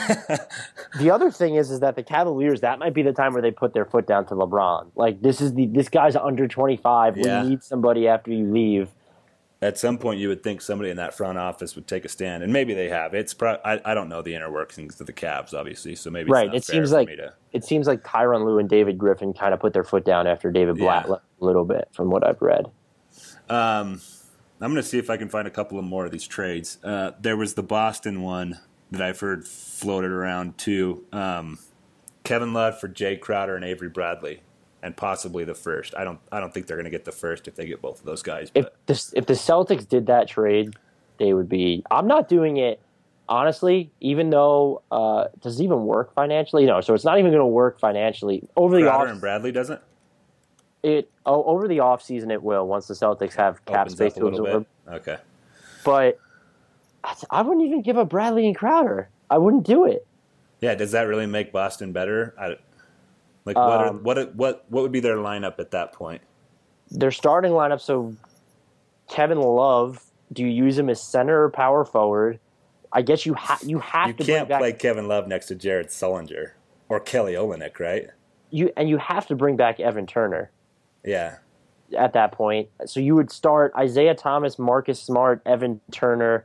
Speaker 2: The other thing is, is that the Cavaliers, that might be the time where they put their foot down to LeBron. Like this is the this guy's under twenty-five.
Speaker 1: Yeah.
Speaker 2: We need somebody after you leave.
Speaker 1: At some point, you would think somebody in that front office would take a stand, and maybe they have. It's pro- I, I don't know the inner workings of the Cavs, obviously, so maybe it's
Speaker 2: right.
Speaker 1: not
Speaker 2: It
Speaker 1: fair
Speaker 2: seems
Speaker 1: for
Speaker 2: like
Speaker 1: me to...
Speaker 2: it seems like Tyronn Lue and David Griffin kind of put their foot down after David Blatt
Speaker 1: yeah.
Speaker 2: left a little bit, from what I've read.
Speaker 1: Um, I'm going to see if I can find a couple of more of these trades. Uh, there was the Boston one that I've heard floated around too. Um, Kevin Love for Jay Crowder and Avery Bradley. And possibly the first. I don't. I don't think they're going to get the first if they get both of those guys. But.
Speaker 2: If the if the Celtics did that trade, they would be. I'm not doing it honestly. Even though uh, does it even work financially? No. So it's not even going to work financially over
Speaker 1: Crowder
Speaker 2: the off.
Speaker 1: and Bradley doesn't.
Speaker 2: It oh, over the off season it will once the Celtics have cap
Speaker 1: Opens
Speaker 2: space
Speaker 1: up a
Speaker 2: to
Speaker 1: little
Speaker 2: absorb.
Speaker 1: bit. Okay.
Speaker 2: But I wouldn't even give up Bradley and Crowder. I wouldn't do it.
Speaker 1: Yeah. Does that really make Boston better? I, Like what are,
Speaker 2: um,
Speaker 1: what what what would be their lineup at that point?
Speaker 2: Their starting lineup. So Kevin Love, do you use him as center or power forward? I guess you have you have
Speaker 1: you
Speaker 2: to.
Speaker 1: You can't
Speaker 2: bring back,
Speaker 1: play Kevin Love next to Jared Sullinger or Kelly Olynyk, right?
Speaker 2: You and you have to bring back Evan Turner.
Speaker 1: Yeah.
Speaker 2: at that point. So you would start Isaiah Thomas, Marcus Smart, Evan Turner,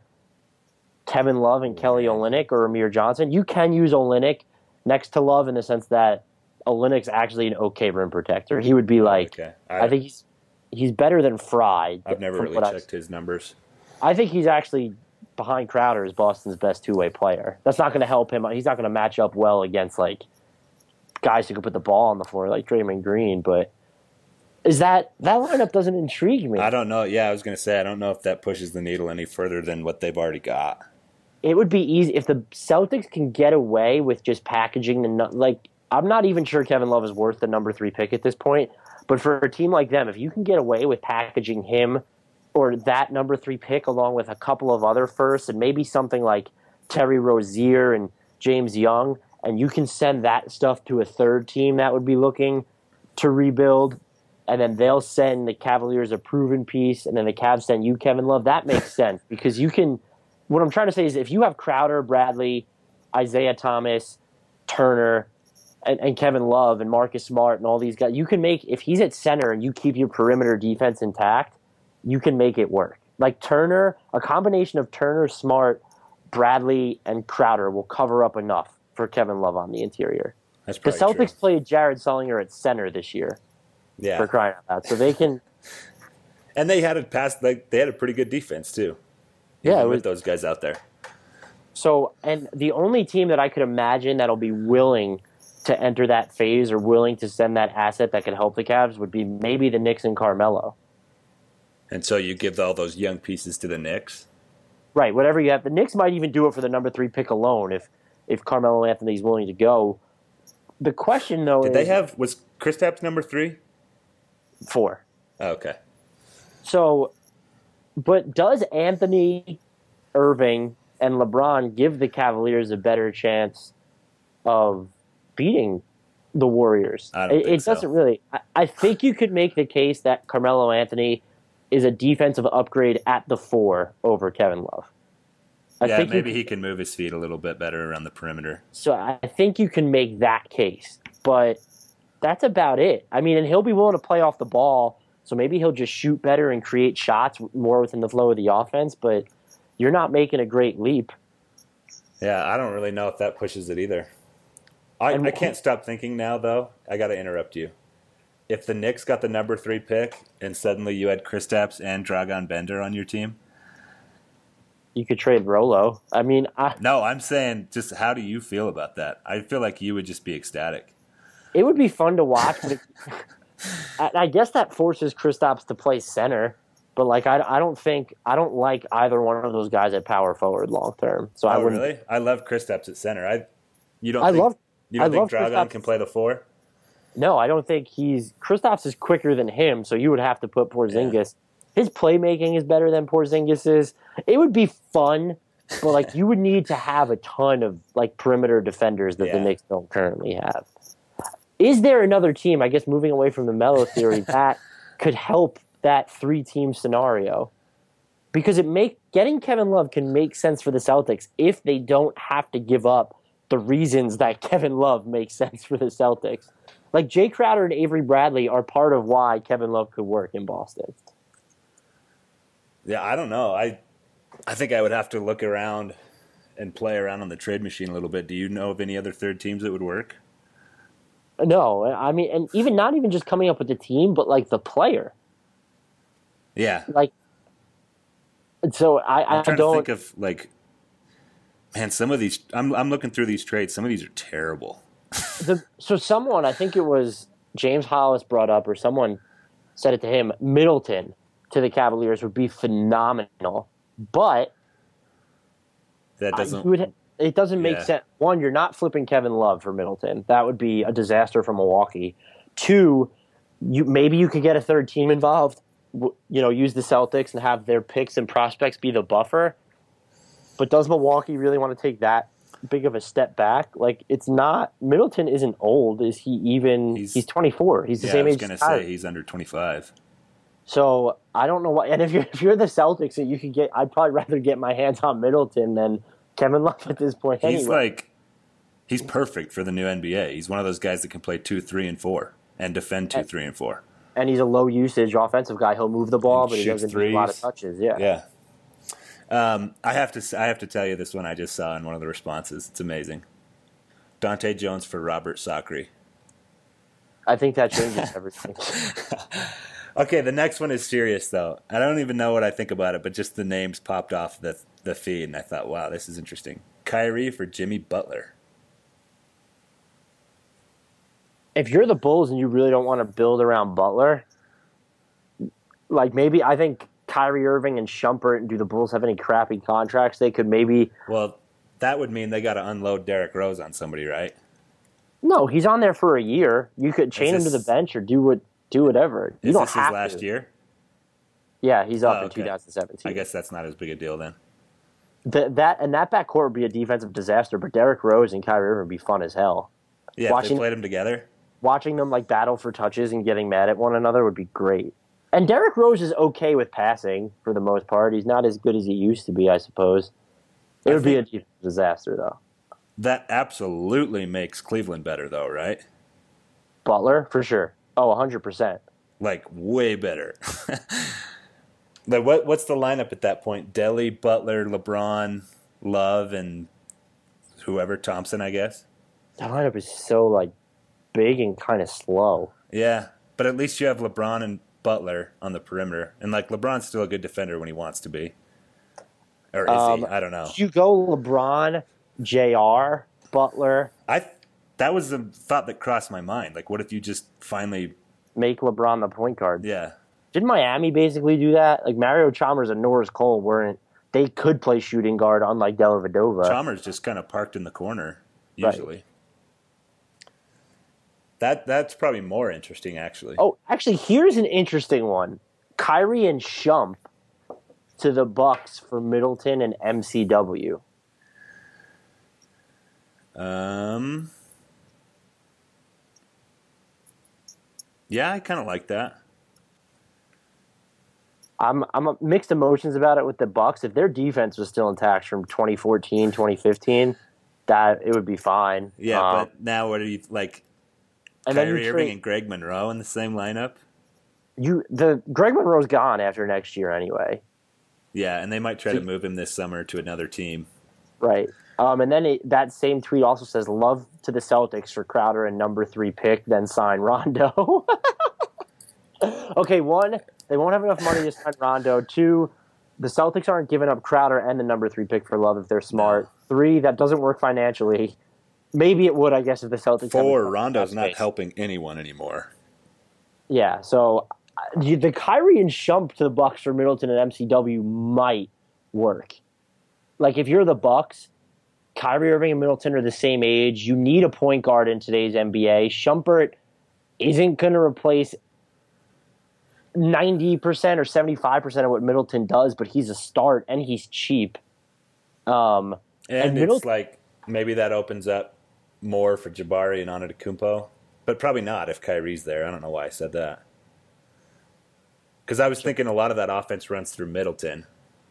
Speaker 2: Kevin Love, and Kelly Olynyk or Amir Johnson. You can use Olynyk next to Love in the sense that Olynyk's actually an okay rim protector. He would be like, okay. I, I think he's he's better than Fry.
Speaker 1: I've never really checked his numbers.
Speaker 2: I think he's actually behind Crowder as Boston's best two-way player. That's not going to help him. He's not going to match up well against like guys who can put the ball on the floor like Draymond Green. But is that that lineup doesn't intrigue me?
Speaker 1: I don't know. Yeah, I was going to say I don't know if that pushes the needle any further than what they've already got.
Speaker 2: It would be easy if the Celtics can get away with just packaging the like. I'm not even sure Kevin Love is worth the number three pick at this point. But for a team like them, if you can get away with packaging him or that number three pick along with a couple of other firsts and maybe something like Terry Rozier and James Young, and you can send that stuff to a third team that would be looking to rebuild, and then they'll send the Cavaliers a proven piece, and then the Cavs send you Kevin Love, that makes sense because you can – what I'm trying to say is if you have Crowder, Bradley, Isaiah Thomas, Turner – And, and Kevin Love and Marcus Smart and all these guys, you can make, if he's at center and you keep your perimeter defense intact, you can make it work. Like Turner, a combination of Turner, Smart, Bradley, and Crowder will cover up enough for Kevin Love on the interior.
Speaker 1: That's
Speaker 2: the Celtics
Speaker 1: true.
Speaker 2: played Jared Sullinger at center this year.
Speaker 1: Yeah.
Speaker 2: For crying out loud. So they can.
Speaker 1: And they had a pass, like they had a pretty good defense too.
Speaker 2: Yeah.
Speaker 1: With
Speaker 2: was,
Speaker 1: those guys out there.
Speaker 2: So, and the only team that I could imagine that'll be willing to enter that phase or willing to send that asset that could help the Cavs would be maybe the Knicks and Carmelo.
Speaker 1: And so you give all those young pieces to the Knicks?
Speaker 2: Right, whatever you have. The Knicks might even do it for the number three pick alone if, if Carmelo Anthony's willing to go. The question, though,
Speaker 1: Did
Speaker 2: is...
Speaker 1: they have... Was Kristaps number three?
Speaker 2: Four.
Speaker 1: Oh, okay.
Speaker 2: So, but does Anthony, Irving, and LeBron give the Cavaliers a better chance of beating the Warriors?
Speaker 1: I don't
Speaker 2: it
Speaker 1: think
Speaker 2: it doesn't
Speaker 1: so.
Speaker 2: really. I, I think you could make the case that Carmelo Anthony is a defensive upgrade at the four over Kevin Love. I
Speaker 1: yeah,
Speaker 2: think
Speaker 1: maybe
Speaker 2: you,
Speaker 1: he can move his feet a little bit better around the perimeter.
Speaker 2: So I think you can make that case, but that's about it. I mean, and he'll be willing to play off the ball, so maybe he'll just shoot better and create shots more within the flow of the offense, but you're not making a great leap.
Speaker 1: Yeah, I don't really know if that pushes it either. I,
Speaker 2: And-
Speaker 1: I can't stop thinking now, though. I got to interrupt you. If the Knicks got the number three pick and suddenly you had Kristaps and Dragan Bender on your team,
Speaker 2: You could trade Rolo. I mean, I,
Speaker 1: no, I'm saying just how do you feel about that? I feel like you would just be ecstatic.
Speaker 2: it would be fun to watch. But it, I, I guess that forces Kristaps to play center. But like, I, I don't think I don't like either one of those guys at power forward long term. So
Speaker 1: oh,
Speaker 2: I wouldn't.
Speaker 1: Really? I love Kristaps at center. I you don't.
Speaker 2: I
Speaker 1: think,
Speaker 2: love.
Speaker 1: You don't
Speaker 2: I
Speaker 1: think
Speaker 2: love
Speaker 1: Dragan
Speaker 2: Kristaps.
Speaker 1: can play the four?
Speaker 2: No, I don't think he's. Kristaps is quicker than him, so you would have to put Porzingis. Yeah. His playmaking is better than Porzingis's. It would be fun, but like you would need to have a ton of like perimeter defenders that
Speaker 1: yeah.
Speaker 2: the Knicks don't currently have. Is there another team? I guess moving away from the Melo theory that could help that three-team scenario, because it make getting Kevin Love can make sense for the Celtics if they don't have to give up the reasons that Kevin Love makes sense for the Celtics. Like Jay Crowder and Avery Bradley are part of why Kevin Love could work in Boston.
Speaker 1: Yeah, I don't know. I I think I would have to look around and play around on the trade machine a little bit. Do you know of any other third teams that would work?
Speaker 2: No, I mean, and even not even just coming up with the team, but like the player.
Speaker 1: Yeah.
Speaker 2: Like, so I,
Speaker 1: I'm
Speaker 2: I
Speaker 1: trying
Speaker 2: don't
Speaker 1: to think of like, man, some of these. I'm I'm looking through these trades. Some of these are terrible.
Speaker 2: the, so someone, I think it was James Hollis brought up, or someone said it to him, Middleton to the Cavaliers would be phenomenal, but
Speaker 1: that doesn't.
Speaker 2: Would, it doesn't make
Speaker 1: yeah.
Speaker 2: sense. One, you're not flipping Kevin Love for Middleton. That would be a disaster for Milwaukee. Two, you maybe you could get a third team involved. You know, use the Celtics and have their picks and prospects be the buffer. But does Milwaukee really want to take that big of a step back? Like, it's not. Middleton isn't old. Is he even? He's, he's twenty-four. He's the
Speaker 1: yeah,
Speaker 2: same
Speaker 1: age.
Speaker 2: age.
Speaker 1: I was going to say he's under twenty-five.
Speaker 2: So I don't know what. And if you're if you're the Celtics, you could get. I'd probably rather get my hands on Middleton than Kevin Love at this point.
Speaker 1: He's
Speaker 2: anyway.
Speaker 1: like, he's perfect for the new N B A. He's one of those guys that can play two, three, and four, and defend two, and, three, and four.
Speaker 2: And he's a low usage offensive guy. He'll move the ball, but he doesn't do a lot of touches. Yeah.
Speaker 1: Yeah. Um, I have to I have to tell you this one I just saw in one of the responses. It's amazing. Dante Jones for Robert Sacre.
Speaker 2: I think that changes everything.
Speaker 1: Okay, the next one is serious, though. I don't even know what I think about it, but just the names popped off the the feed, and I thought, wow, this is interesting. Kyrie for Jimmy Butler.
Speaker 2: If you're the Bulls and you really don't want to build around Butler, like maybe I think Kyrie Irving and Shumpert, do the Bulls have any crappy contracts? They could maybe...
Speaker 1: Well, that would mean they got to unload Derrick Rose on somebody, right?
Speaker 2: No, he's on there for a year. You could chain this, him to the bench or do what do whatever. You
Speaker 1: is
Speaker 2: don't
Speaker 1: this
Speaker 2: have
Speaker 1: his last
Speaker 2: to.
Speaker 1: year?
Speaker 2: Yeah, he's up
Speaker 1: oh,
Speaker 2: in
Speaker 1: okay.
Speaker 2: twenty seventeen.
Speaker 1: I guess that's not as big a deal then.
Speaker 2: The, that and that backcourt would be a defensive disaster, but Derrick Rose and Kyrie Irving would be fun as hell.
Speaker 1: Yeah, watching, if they played them together.
Speaker 2: Watching them like battle for touches and getting mad at one another would be great. And Derrick Rose is okay with passing for the most part. He's not as good as he used to be, I suppose. It I would be a disaster, though.
Speaker 1: That absolutely makes Cleveland better, though, right?
Speaker 2: Butler, for sure. Oh, one hundred percent.
Speaker 1: Like, way better. Like, what? What's the lineup at that point? Delly, Butler, LeBron, Love, and whoever, Thompson, I guess?
Speaker 2: That lineup is so, like, big and kind of slow.
Speaker 1: Yeah, but at least you have LeBron and Butler on the perimeter. And, like, LeBron's still a good defender when he wants to be. Or is um, he? I don't know.
Speaker 2: You go LeBron, J R, Butler.
Speaker 1: I That was the thought that crossed my mind. Like, what if you just finally...
Speaker 2: Make LeBron the point guard.
Speaker 1: Yeah.
Speaker 2: Didn't Miami basically do that? Like, Mario Chalmers and Norris Cole weren't... They could play shooting guard, unlike Dellavedova.
Speaker 1: Chalmers just kind of parked in the corner, usually. Right. That That's probably more interesting, actually.
Speaker 2: Oh, actually, here's an interesting one. Kyrie and Shump to the Bucks for Middleton and M C W.
Speaker 1: Um... Yeah, I kind of like that.
Speaker 2: I'm I'm mixed emotions about it with the Bucks. If their defense was still intact from twenty fourteen, twenty fifteen, that it would be fine.
Speaker 1: Yeah, um, but now what are you like? And Kyrie Irving and Greg Monroe in the same lineup?
Speaker 2: You the Greg Monroe's gone after next year anyway.
Speaker 1: Yeah, and they might try so, to move him this summer to another team.
Speaker 2: Right. Um, and then it, that same tweet also says, love to the Celtics for Crowder and number three pick, then sign Rondo. Okay, one, they won't have enough money to sign Rondo. Two, the Celtics aren't giving up Crowder and the number three pick for Love if they're smart. No. Three, that doesn't work financially. Maybe it would, I guess, if the Celtics...
Speaker 1: Four, Rondo's not helping anyone anymore.
Speaker 2: Yeah, so the Kyrie and Shump to the Bucks for Middleton and M C W might work. Like, if you're the Bucks... Kyrie Irving and Middleton are the same age. You need a point guard in today's N B A. Shumpert isn't going to replace ninety percent or seventy-five percent of what Middleton does, but he's a start, and he's cheap. Um,
Speaker 1: and and Middleton, it's like maybe that opens up more for Jabari and Antetokounmpo, but probably not if Kyrie's there. I don't know why I said that. Because I was thinking a lot of that offense runs through Middleton.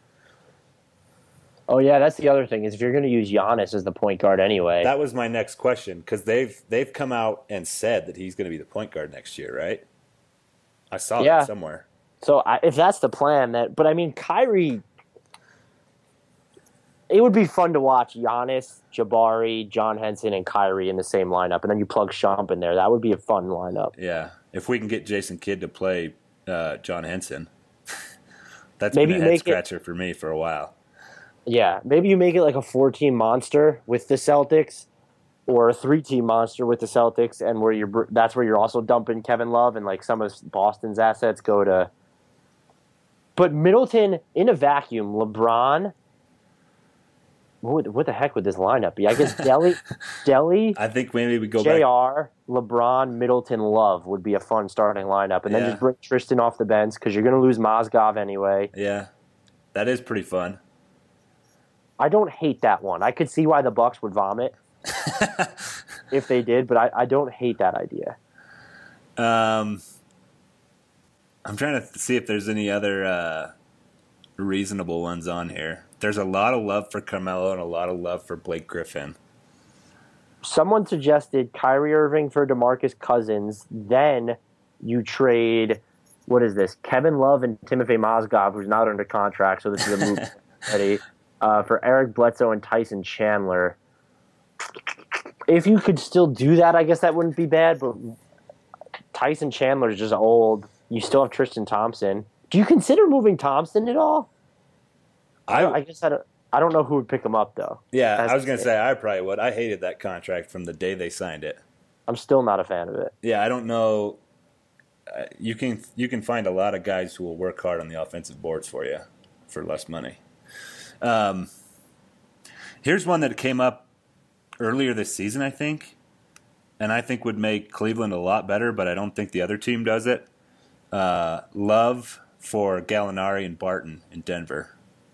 Speaker 2: Oh, yeah, that's the other thing, is if you're going to use Giannis as the point guard anyway.
Speaker 1: That was my next question, because they've they've come out and said that he's going to be the point guard next year, right? I saw yeah. that somewhere.
Speaker 2: So I, if that's the plan, that but I mean, Kyrie, it would be fun to watch Giannis, Jabari, John Henson, and Kyrie in the same lineup, and then you plug Shump in there. That would be a fun lineup.
Speaker 1: Yeah, if we can get Jason Kidd to play uh, John Henson, that's
Speaker 2: Maybe
Speaker 1: been a head scratcher it, for me for a while.
Speaker 2: Yeah, maybe you make it like a four-team monster with the Celtics, or a three-team monster with the Celtics, and where you're that's where you're also dumping Kevin Love, and like some of Boston's assets go to. But Middleton in a vacuum, LeBron. What, what the heck would this lineup be? I guess Delly, Delly.
Speaker 1: I think maybe we go
Speaker 2: J R,
Speaker 1: back.
Speaker 2: J R, LeBron, Middleton, Love would be a fun starting lineup, and yeah. then just bring Tristan off the bench because you're going to lose Mozgov anyway.
Speaker 1: Yeah, that is pretty fun.
Speaker 2: I don't hate that one. I could see why the Bucks would vomit if they did, but I, I don't hate that idea.
Speaker 1: Um, I'm trying to see if there's any other uh, reasonable ones on here. There's a lot of love for Carmelo and a lot of love for Blake Griffin.
Speaker 2: Someone suggested Kyrie Irving for DeMarcus Cousins, then you trade, what is this? Kevin Love and Timofey Mozgov, who's not under contract, so this is a move already, uh, for Eric Bledsoe and Tyson Chandler. If you could still do that, I guess that wouldn't be bad, but Tyson Chandler is just old. You still have Tristan Thompson. Do you consider moving Thompson at all? I, I guess I don't. I don't know who would pick him up though.
Speaker 1: Yeah, That's I was going to say I probably would. I hated that contract from the day they signed it.
Speaker 2: I'm still not a fan of it.
Speaker 1: Yeah, I don't know. Uh, you can you can find a lot of guys who will work hard on the offensive boards for you for less money. Um, here's one that came up earlier this season, I think, and I think would make Cleveland a lot better, but I don't think the other team does it. Uh, Love for Gallinari and Barton in Denver.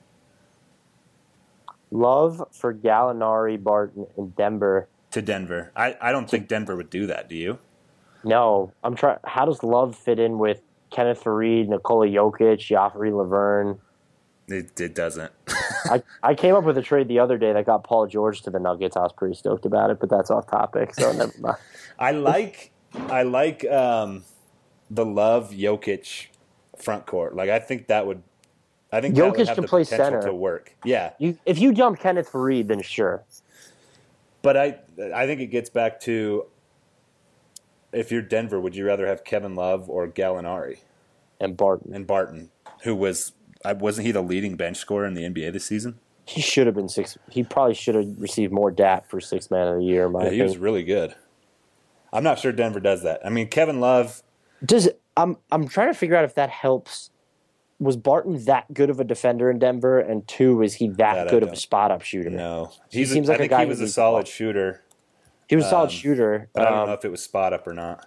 Speaker 2: Love for Gallinari, Barton in Denver.
Speaker 1: To Denver. I, I don't think Denver would do that, do you?
Speaker 2: No. I'm trying. How does Love fit in with Kenneth Faried, Nikola Jokic, Joffrey Laverne?
Speaker 1: It, it doesn't.
Speaker 2: I, I came up with a trade the other day that got Paul George to the Nuggets. I was pretty stoked about it, but that's off topic, so never mind.
Speaker 1: I like I like um, the Love Jokic front court. Like I think that would I think Jokic that would have
Speaker 2: can
Speaker 1: the
Speaker 2: play
Speaker 1: potential
Speaker 2: center
Speaker 1: to work. Yeah.
Speaker 2: You, if you jump Kenneth Faried, then sure.
Speaker 1: But I I think it gets back to, if you're Denver, would you rather have Kevin Love or Gallinari?
Speaker 2: And Barton.
Speaker 1: And Barton, who was, wasn't he the leading bench scorer in the N B A this season?
Speaker 2: He should have been six. He probably should have received more D A P for sixth man of the year. My
Speaker 1: yeah, he was really good. I'm not sure Denver does that. I mean, Kevin Love.
Speaker 2: Does I'm I'm trying to figure out if that helps. Was Barton that good of a defender in Denver? And two, is he that, that good of a spot up shooter?
Speaker 1: No,
Speaker 2: he seems like
Speaker 1: I think
Speaker 2: a guy
Speaker 1: he was a solid shooter.
Speaker 2: He was a solid
Speaker 1: um,
Speaker 2: shooter,
Speaker 1: but I don't
Speaker 2: um,
Speaker 1: know if it was spot up or not.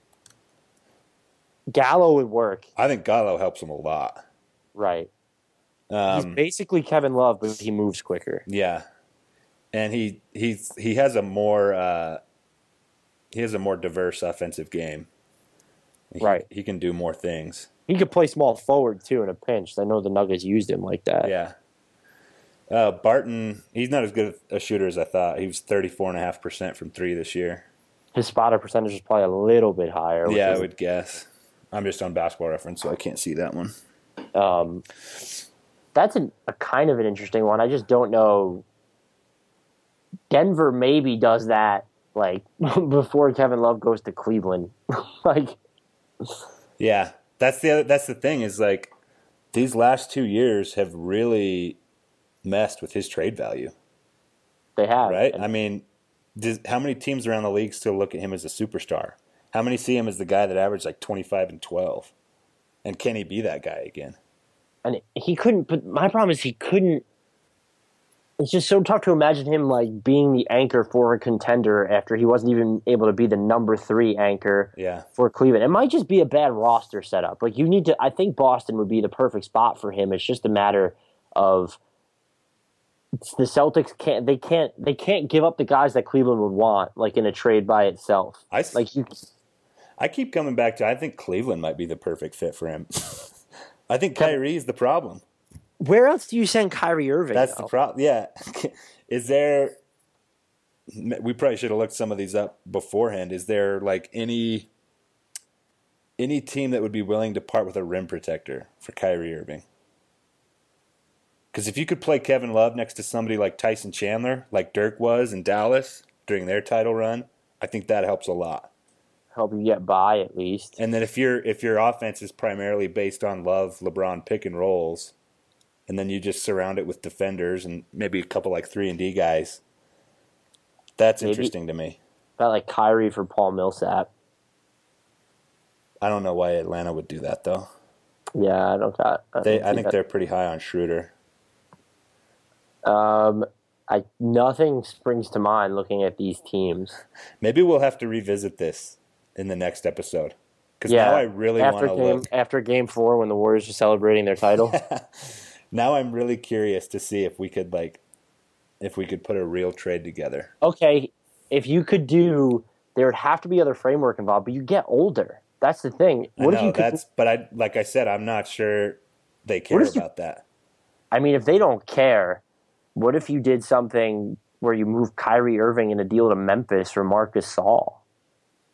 Speaker 2: Gallo would work.
Speaker 1: I think Gallo helps him a lot.
Speaker 2: Right.
Speaker 1: Um,
Speaker 2: He's basically Kevin Love, but he moves quicker.
Speaker 1: Yeah, and he he's he has a more uh, he has a more diverse offensive game. He,
Speaker 2: right.
Speaker 1: He can do more things.
Speaker 2: He could play small forward, too, in a pinch. I know the Nuggets used him like that.
Speaker 1: Yeah. Uh, Barton, he's not as good a shooter as I thought. He was thirty-four point five percent from three this year.
Speaker 2: His spotter percentage is probably a little bit higher.
Speaker 1: Yeah, I would guess. I'm just on Basketball Reference, so I can't see that one.
Speaker 2: Um, that's an, a kind of an interesting one. I just don't know. Denver maybe does that, like, before Kevin Love goes to Cleveland. like,
Speaker 1: Yeah. That's the other, that's the thing is like these last two years have really messed with his trade value.
Speaker 2: They have,
Speaker 1: right? I mean, does, how many teams around the league still look at him as a superstar? How many see him as the guy that averaged like twenty-five and twelve? And can he be that guy again?
Speaker 2: And he couldn't. But my problem is he couldn't. It's just so tough to imagine him like being the anchor for a contender after he wasn't even able to be the number three anchor
Speaker 1: yeah.
Speaker 2: for Cleveland. It might just be a bad roster setup. Like you need to. I think Boston would be the perfect spot for him. It's just a matter of it's the Celtics can't. They can't. They can't give up the guys that Cleveland would want, like in a trade by itself.
Speaker 1: I
Speaker 2: like you.
Speaker 1: I keep coming back to. I think Cleveland might be the perfect fit for him. I think Kyrie is the problem.
Speaker 2: Where else do you send Kyrie Irving?
Speaker 1: That's
Speaker 2: though?
Speaker 1: the problem. Yeah. Is there – we probably should have looked some of these up beforehand. Is there like any any team that would be willing to part with a rim protector for Kyrie Irving? Because if you could play Kevin Love next to somebody like Tyson Chandler, like Dirk was in Dallas during their title run, I think that helps a lot.
Speaker 2: Help you get by at least.
Speaker 1: And then if your if your offense is primarily based on Love, LeBron pick and rolls – and then you just surround it with defenders and maybe a couple like three and D guys. That's maybe interesting to me.
Speaker 2: About like Kyrie for Paul Millsap.
Speaker 1: I don't know why Atlanta would do that though.
Speaker 2: Yeah, I don't got. I,
Speaker 1: they,
Speaker 2: don't
Speaker 1: I think
Speaker 2: that.
Speaker 1: they're pretty high on Schroeder.
Speaker 2: Um, I nothing springs to mind looking at these teams.
Speaker 1: Maybe we'll have to revisit this in the next episode because
Speaker 2: yeah,
Speaker 1: now I really want to look
Speaker 2: after Game Four when the Warriors are celebrating their title.
Speaker 1: Now I'm really curious to see if we could like, if we could put a real trade together.
Speaker 2: Okay, if you could do, there would have to be other framework involved, but you get older. That's the thing.
Speaker 1: What I know,
Speaker 2: if you could,
Speaker 1: that's, but I like I said, I'm not sure they care about you, that.
Speaker 2: I mean, if they don't care, what if you did something where you move Kyrie Irving in a deal to Memphis for Marc Gasol?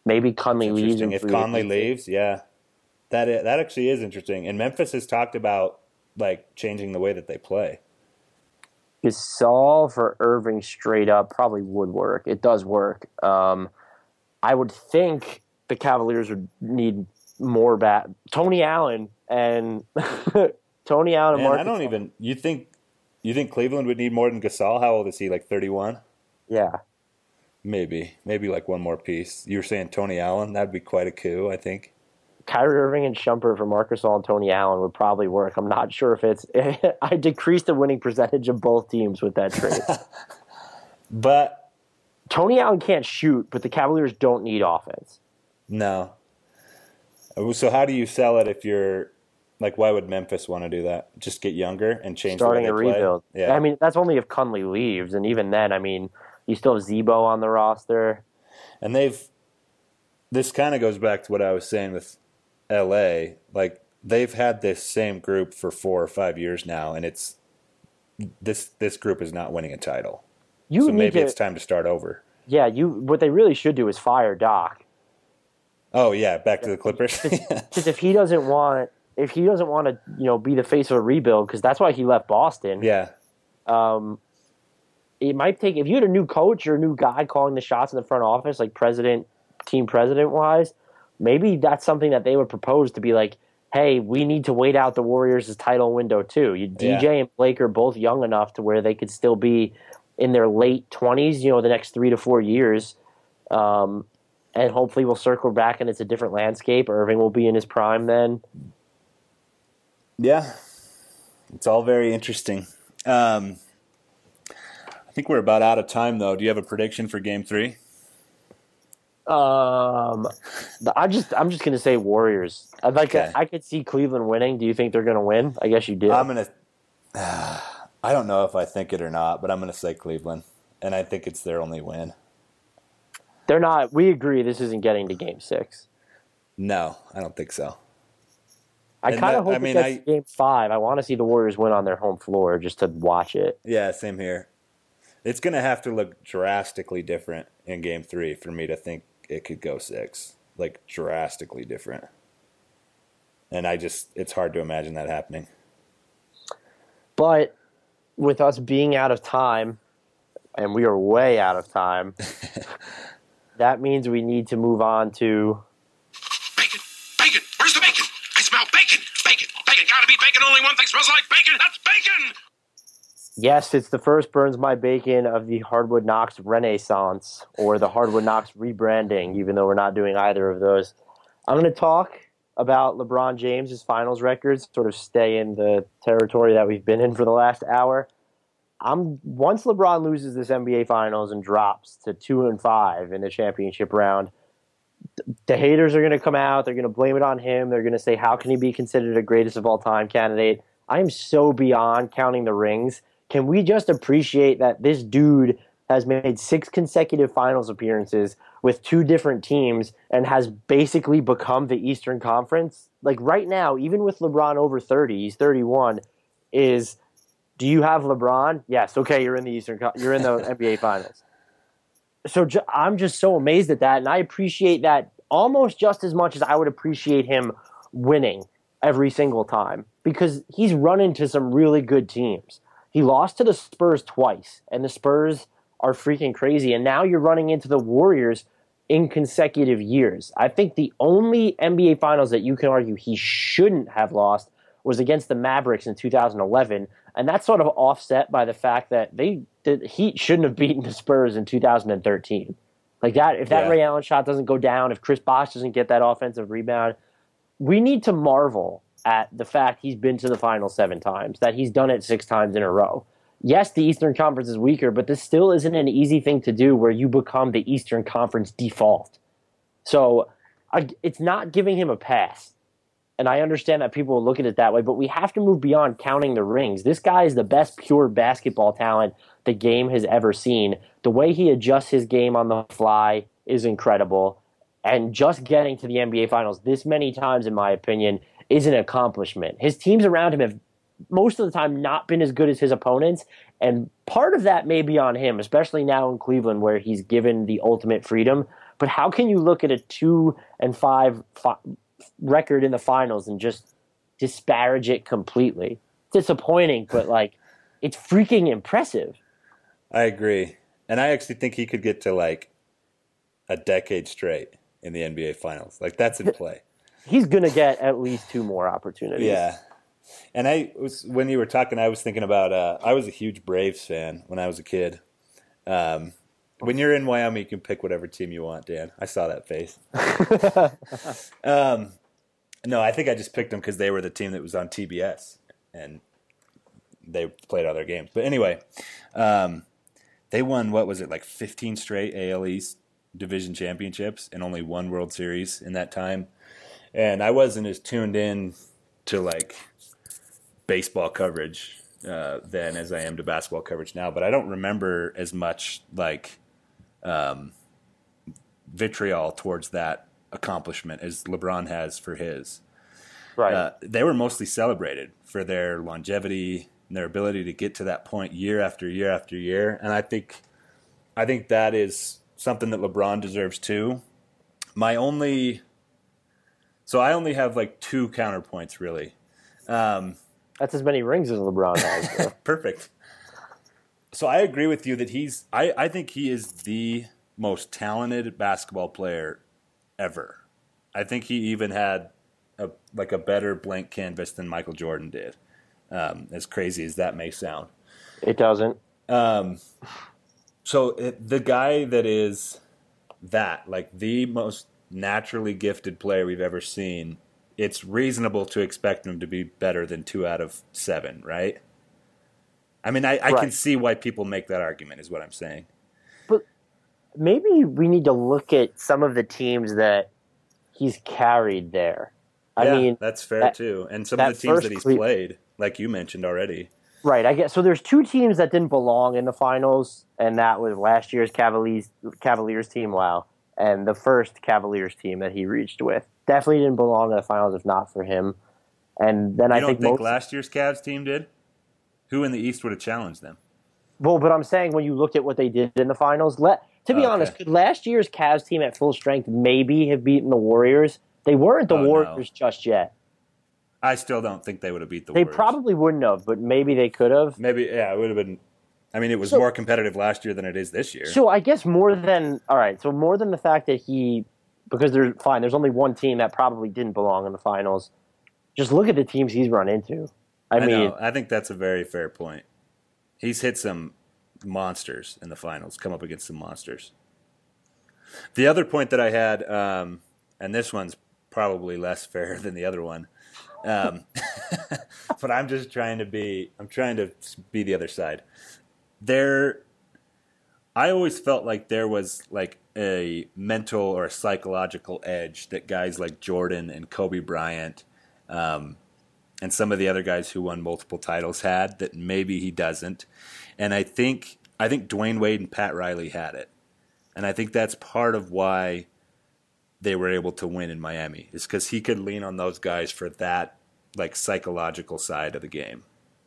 Speaker 2: Maybe Conley leaves.
Speaker 1: If Conley leaves, yeah. That is, that actually is interesting. And Memphis has talked about like changing the way that they play.
Speaker 2: Gasol for Irving straight up probably would work. It does work. Um, I would think the Cavaliers would need more bat. Tony Allen and Tony Allen.
Speaker 1: Man, and Marcus I don't even. You think you think Cleveland would need more than Gasol? How old is he? Like thirty-one?
Speaker 2: Yeah.
Speaker 1: Maybe, maybe like one more piece. You were saying Tony Allen. That'd be quite a coup, I think.
Speaker 2: Kyrie Irving and Shumpert for Marc Gasol and Tony Allen would probably work. I'm not sure if it's. I decreased the winning percentage of both teams with that trade.
Speaker 1: But
Speaker 2: Tony Allen can't shoot, but the Cavaliers don't need offense.
Speaker 1: No. So how do you sell it if you're like? Why would Memphis want to do that? Just get younger and change
Speaker 2: starting
Speaker 1: the way
Speaker 2: they
Speaker 1: a
Speaker 2: rebuild.
Speaker 1: Play? Yeah.
Speaker 2: I mean, that's only if Conley leaves, and even then, I mean, you still have Zebo on the roster.
Speaker 1: And they've. This kind of goes back to what I was saying with L A. Like they've had this same group for four or five years now, and it's this this group is not winning a title. You so maybe to, it's time to start over.
Speaker 2: Yeah, you. What they really should do is fire Doc.
Speaker 1: Oh yeah, back to the Clippers.
Speaker 2: Because if he doesn't want, if he doesn't want to, you know, be the face of a rebuild, because that's why he left Boston.
Speaker 1: Yeah.
Speaker 2: Um, it might take if you had a new coach or a new guy calling the shots in the front office, like president, team president wise, maybe that's something that they would propose to be like, hey, we need to wait out the Warriors' title window too. You, D J yeah. and Blake are both young enough to where they could still be in their late twenties. You know, the next three to four years. Um, And hopefully we'll circle back and it's a different landscape. Irving will be in his prime then.
Speaker 1: Yeah. It's all very interesting. Um, I think we're about out of time, though. Do you have a prediction for Game Three?
Speaker 2: Um, I just I'm just gonna say Warriors. I'd like okay. a, I could see Cleveland winning. Do you think they're gonna win? I guess you did.
Speaker 1: I'm gonna. Uh, I don't know if I think it or not, but I'm gonna say Cleveland, and I think it's their only win.
Speaker 2: They're not. We agree this isn't getting to Game Six.
Speaker 1: No, I don't think so.
Speaker 2: I kind of hope I mean, it gets I, to Game Five. I want to see the Warriors win on their home floor just to watch it.
Speaker 1: Yeah, same here. It's going to have to look drastically different in Game Three for me to think it could go six. Like drastically different. And I just, it's hard to imagine that happening.
Speaker 2: But with us being out of time, and we are way out of time. That means we need to move on to
Speaker 3: bacon. Bacon. Where's the bacon? I smell bacon. Bacon. Bacon. Gotta be bacon. Only one thing smells like bacon. That's bacon.
Speaker 2: Yes, it's the first Burns My Bacon of the Hardwood Knocks Renaissance, or the Hardwood Knocks rebranding, even though we're not doing either of those. I'm going to talk about LeBron James' finals records, sort of stay in the territory that we've been in for the last hour. I'm once LeBron loses this N B A Finals and drops to two and five in the championship round, the haters are going to come out. They're going to blame it on him. They're going to say, "How can he be considered a greatest of all time candidate?" I am so beyond counting the rings. Can we just appreciate that this dude has made six consecutive Finals appearances with two different teams and has basically become the Eastern Conference? Like right now, even with LeBron over thirty, he's thirty-one. Is Do you have LeBron? Yes. Okay, you're in the Eastern. You're in the N B A Finals. So ju- I'm just so amazed at that, and I appreciate that almost just as much as I would appreciate him winning every single time, because he's run into some really good teams. He lost to the Spurs twice, and the Spurs are freaking crazy. And now you're running into the Warriors in consecutive years. I think the only N B A Finals that you can argue he shouldn't have lost was against the Mavericks in two thousand eleven. And that's sort of offset by the fact that they the Heat shouldn't have beaten the Spurs in two thousand thirteen. Like that, if that yeah. Ray Allen shot doesn't go down, if Chris Bosh doesn't get that offensive rebound, we need to marvel at the fact he's been to the final seven times, that he's done it six times in a row. Yes, the Eastern Conference is weaker, but this still isn't an easy thing to do where you become the Eastern Conference default. So I, it's not giving him a pass. And I understand that people will look at it that way, but we have to move beyond counting the rings. This guy is the best pure basketball talent the game has ever seen. The way he adjusts his game on the fly is incredible. And just getting to the N B A Finals this many times, in my opinion, is an accomplishment. His teams around him have most of the time not been as good as his opponents, and part of that may be on him, especially now in Cleveland where he's given the ultimate freedom. But how can you look at a two and five fi- record in the finals and just disparage it completely? Disappointing, but like it's freaking impressive.
Speaker 1: I agree, and I actually think he could get to like a decade straight in the N B A Finals. Like that's in play.
Speaker 2: He's gonna get at least two more opportunities.
Speaker 1: Yeah. And I was when you were talking, I was thinking about. Uh, I was a huge Braves fan when I was a kid. Um, when you're in Wyoming, you can pick whatever team you want, Dan. I saw that face. um, no, I think I just picked them because they were the team that was on T B S and they played all their games. But anyway, um, they won what was it like fifteen straight A L East division championships and only one World Series in that time. And I wasn't as tuned in to like baseball coverage uh, then as I am to basketball coverage now, but I don't remember as much like um, vitriol towards that accomplishment as LeBron has for his.
Speaker 2: Right.
Speaker 1: Uh, they were mostly celebrated for their longevity and their ability to get to that point year after year after year, and I think, I think that is something that LeBron deserves too. My only, so I only have like two counterpoints really. Um,
Speaker 2: That's as many rings as LeBron has.
Speaker 1: Perfect. So I agree with you that he's I, I think he is the most talented basketball player ever. I think he even had a like a better blank canvas than Michael Jordan did. Um, as crazy as that may sound.
Speaker 2: It doesn't.
Speaker 1: Um, so it, the guy that is that, like the most naturally gifted player we've ever seen, it's reasonable to expect him to be better than two out of seven, right? I mean, I, I
Speaker 2: right.
Speaker 1: can see why people make that argument, is what I'm saying.
Speaker 2: But maybe we need to look at some of the teams that he's carried there. I
Speaker 1: yeah,
Speaker 2: mean,
Speaker 1: that's fair
Speaker 2: that,
Speaker 1: too. And some of the teams that he's cle- played, like you mentioned already.
Speaker 2: Right. I guess so. There's two teams that didn't belong in the finals, and that was last year's Cavaliers Cavaliers team. Wow, and the first Cavaliers team that he reached with. Definitely didn't belong in the finals if not for him. And then
Speaker 1: you
Speaker 2: I
Speaker 1: don't
Speaker 2: think,
Speaker 1: think
Speaker 2: most,
Speaker 1: last year's Cavs team did? Who in the East would have challenged them?
Speaker 2: Well, but I'm saying when you looked at what they did in the finals, let, to be
Speaker 1: oh, okay.
Speaker 2: honest, could last year's Cavs team at full strength maybe have beaten the Warriors? They weren't the
Speaker 1: oh,
Speaker 2: Warriors
Speaker 1: no.
Speaker 2: just yet.
Speaker 1: I still don't think they would have beat the
Speaker 2: they
Speaker 1: Warriors.
Speaker 2: They probably wouldn't have, but maybe they could have.
Speaker 1: Maybe, yeah, it would have been. I mean, it was
Speaker 2: so,
Speaker 1: more competitive last year than it is this year.
Speaker 2: So I guess more than, all right, so more than the fact that he, because there's, fine, there's only one team that probably didn't belong in the finals. Just look at the teams he's run into. I,
Speaker 1: I
Speaker 2: mean,
Speaker 1: know. I think that's a very fair point. He's hit some monsters in the finals, come up against some monsters. The other point that I had, um, and this one's probably less fair than the other one, um, but I'm just trying to be, I'm trying to be the other side. There, I always felt like there was like a mental or a psychological edge that guys like Jordan and Kobe Bryant, um, and some of the other guys who won multiple titles had that maybe he doesn't. And I think I think Dwayne Wade and Pat Riley had it. And I think that's part of why they were able to win in Miami, is because he could lean on those guys for that like psychological side of the game.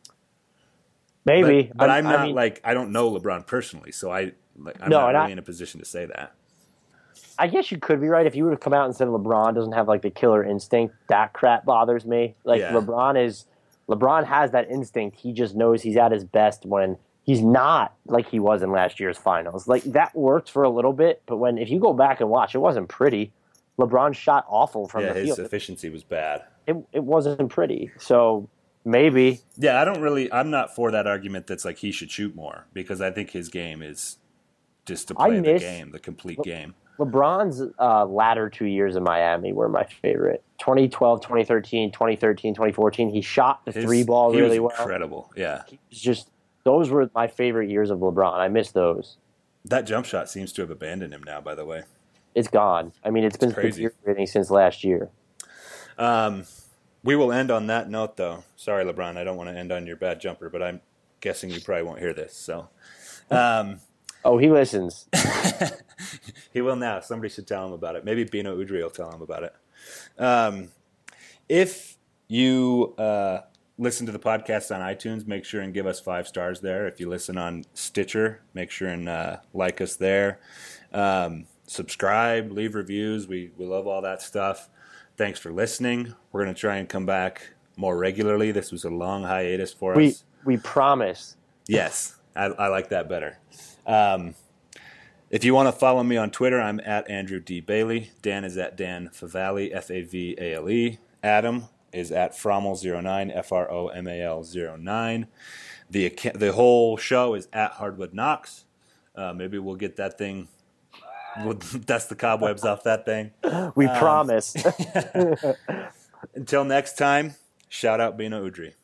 Speaker 2: Maybe.
Speaker 1: But, but I'm, I'm not
Speaker 2: I mean,
Speaker 1: like, I don't know LeBron personally, so I, like, I'm
Speaker 2: no,
Speaker 1: not really
Speaker 2: I,
Speaker 1: in a position to say that.
Speaker 2: I guess you could be right if you would have come out and said LeBron doesn't have like the killer instinct. That crap bothers me. Like
Speaker 1: Yeah.
Speaker 2: LeBron is, LeBron has that instinct. He just knows he's at his best when he's not like he was in last year's finals. Like that worked for a little bit, but when if you go back and watch, it wasn't pretty. LeBron shot awful from
Speaker 1: yeah,
Speaker 2: the
Speaker 1: his
Speaker 2: field.
Speaker 1: efficiency was bad.
Speaker 2: It it wasn't pretty. So maybe.
Speaker 1: Yeah, I don't really. I'm not for that argument that's like he should shoot more, because I think his game is just to play
Speaker 2: miss,
Speaker 1: the game, the complete
Speaker 2: Le-
Speaker 1: game.
Speaker 2: LeBron's uh, latter two years in Miami were my favorite. twenty twelve, twenty thirteen, twenty thirteen, twenty fourteen. He shot the
Speaker 1: His,
Speaker 2: three ball
Speaker 1: he
Speaker 2: really
Speaker 1: was
Speaker 2: well.
Speaker 1: Incredible, yeah.
Speaker 2: He was just those were my favorite years of LeBron. I miss those.
Speaker 1: That jump shot seems to have abandoned him now, by the way.
Speaker 2: It's gone. I mean, it's,
Speaker 1: it's
Speaker 2: been
Speaker 1: crazy.
Speaker 2: deteriorating since last year.
Speaker 1: Um, we will end on that note, though. Sorry, LeBron, I don't want to end on your bad jumper, but I'm guessing you probably won't hear this. So, um,
Speaker 2: oh, he listens.
Speaker 1: He will now. Somebody should tell him about it. Maybe Bino Udry will tell him about it. Um, if you uh, listen to the podcast on iTunes, make sure and give us five stars there. If you listen on Stitcher, make sure and uh, like us there. Um, subscribe, leave reviews. We we love all that stuff. Thanks for listening. We're going to try and come back more regularly. This was a long hiatus for
Speaker 2: we,
Speaker 1: us.
Speaker 2: We promise.
Speaker 1: Yes, I, I like that better. Um, if you want to follow me on Twitter, I'm at Andrew D. Bailey. Dan is at Dan Favale, F A V A L E. Adam is at Fromal zero nine, F R O M A L zero nine. The, the whole show is at Hardwood Knocks. Uh, maybe we'll get that thing. We'll dust the cobwebs off that thing.
Speaker 2: We
Speaker 1: um,
Speaker 2: promise.
Speaker 1: Until next time, shout out Bina Udry.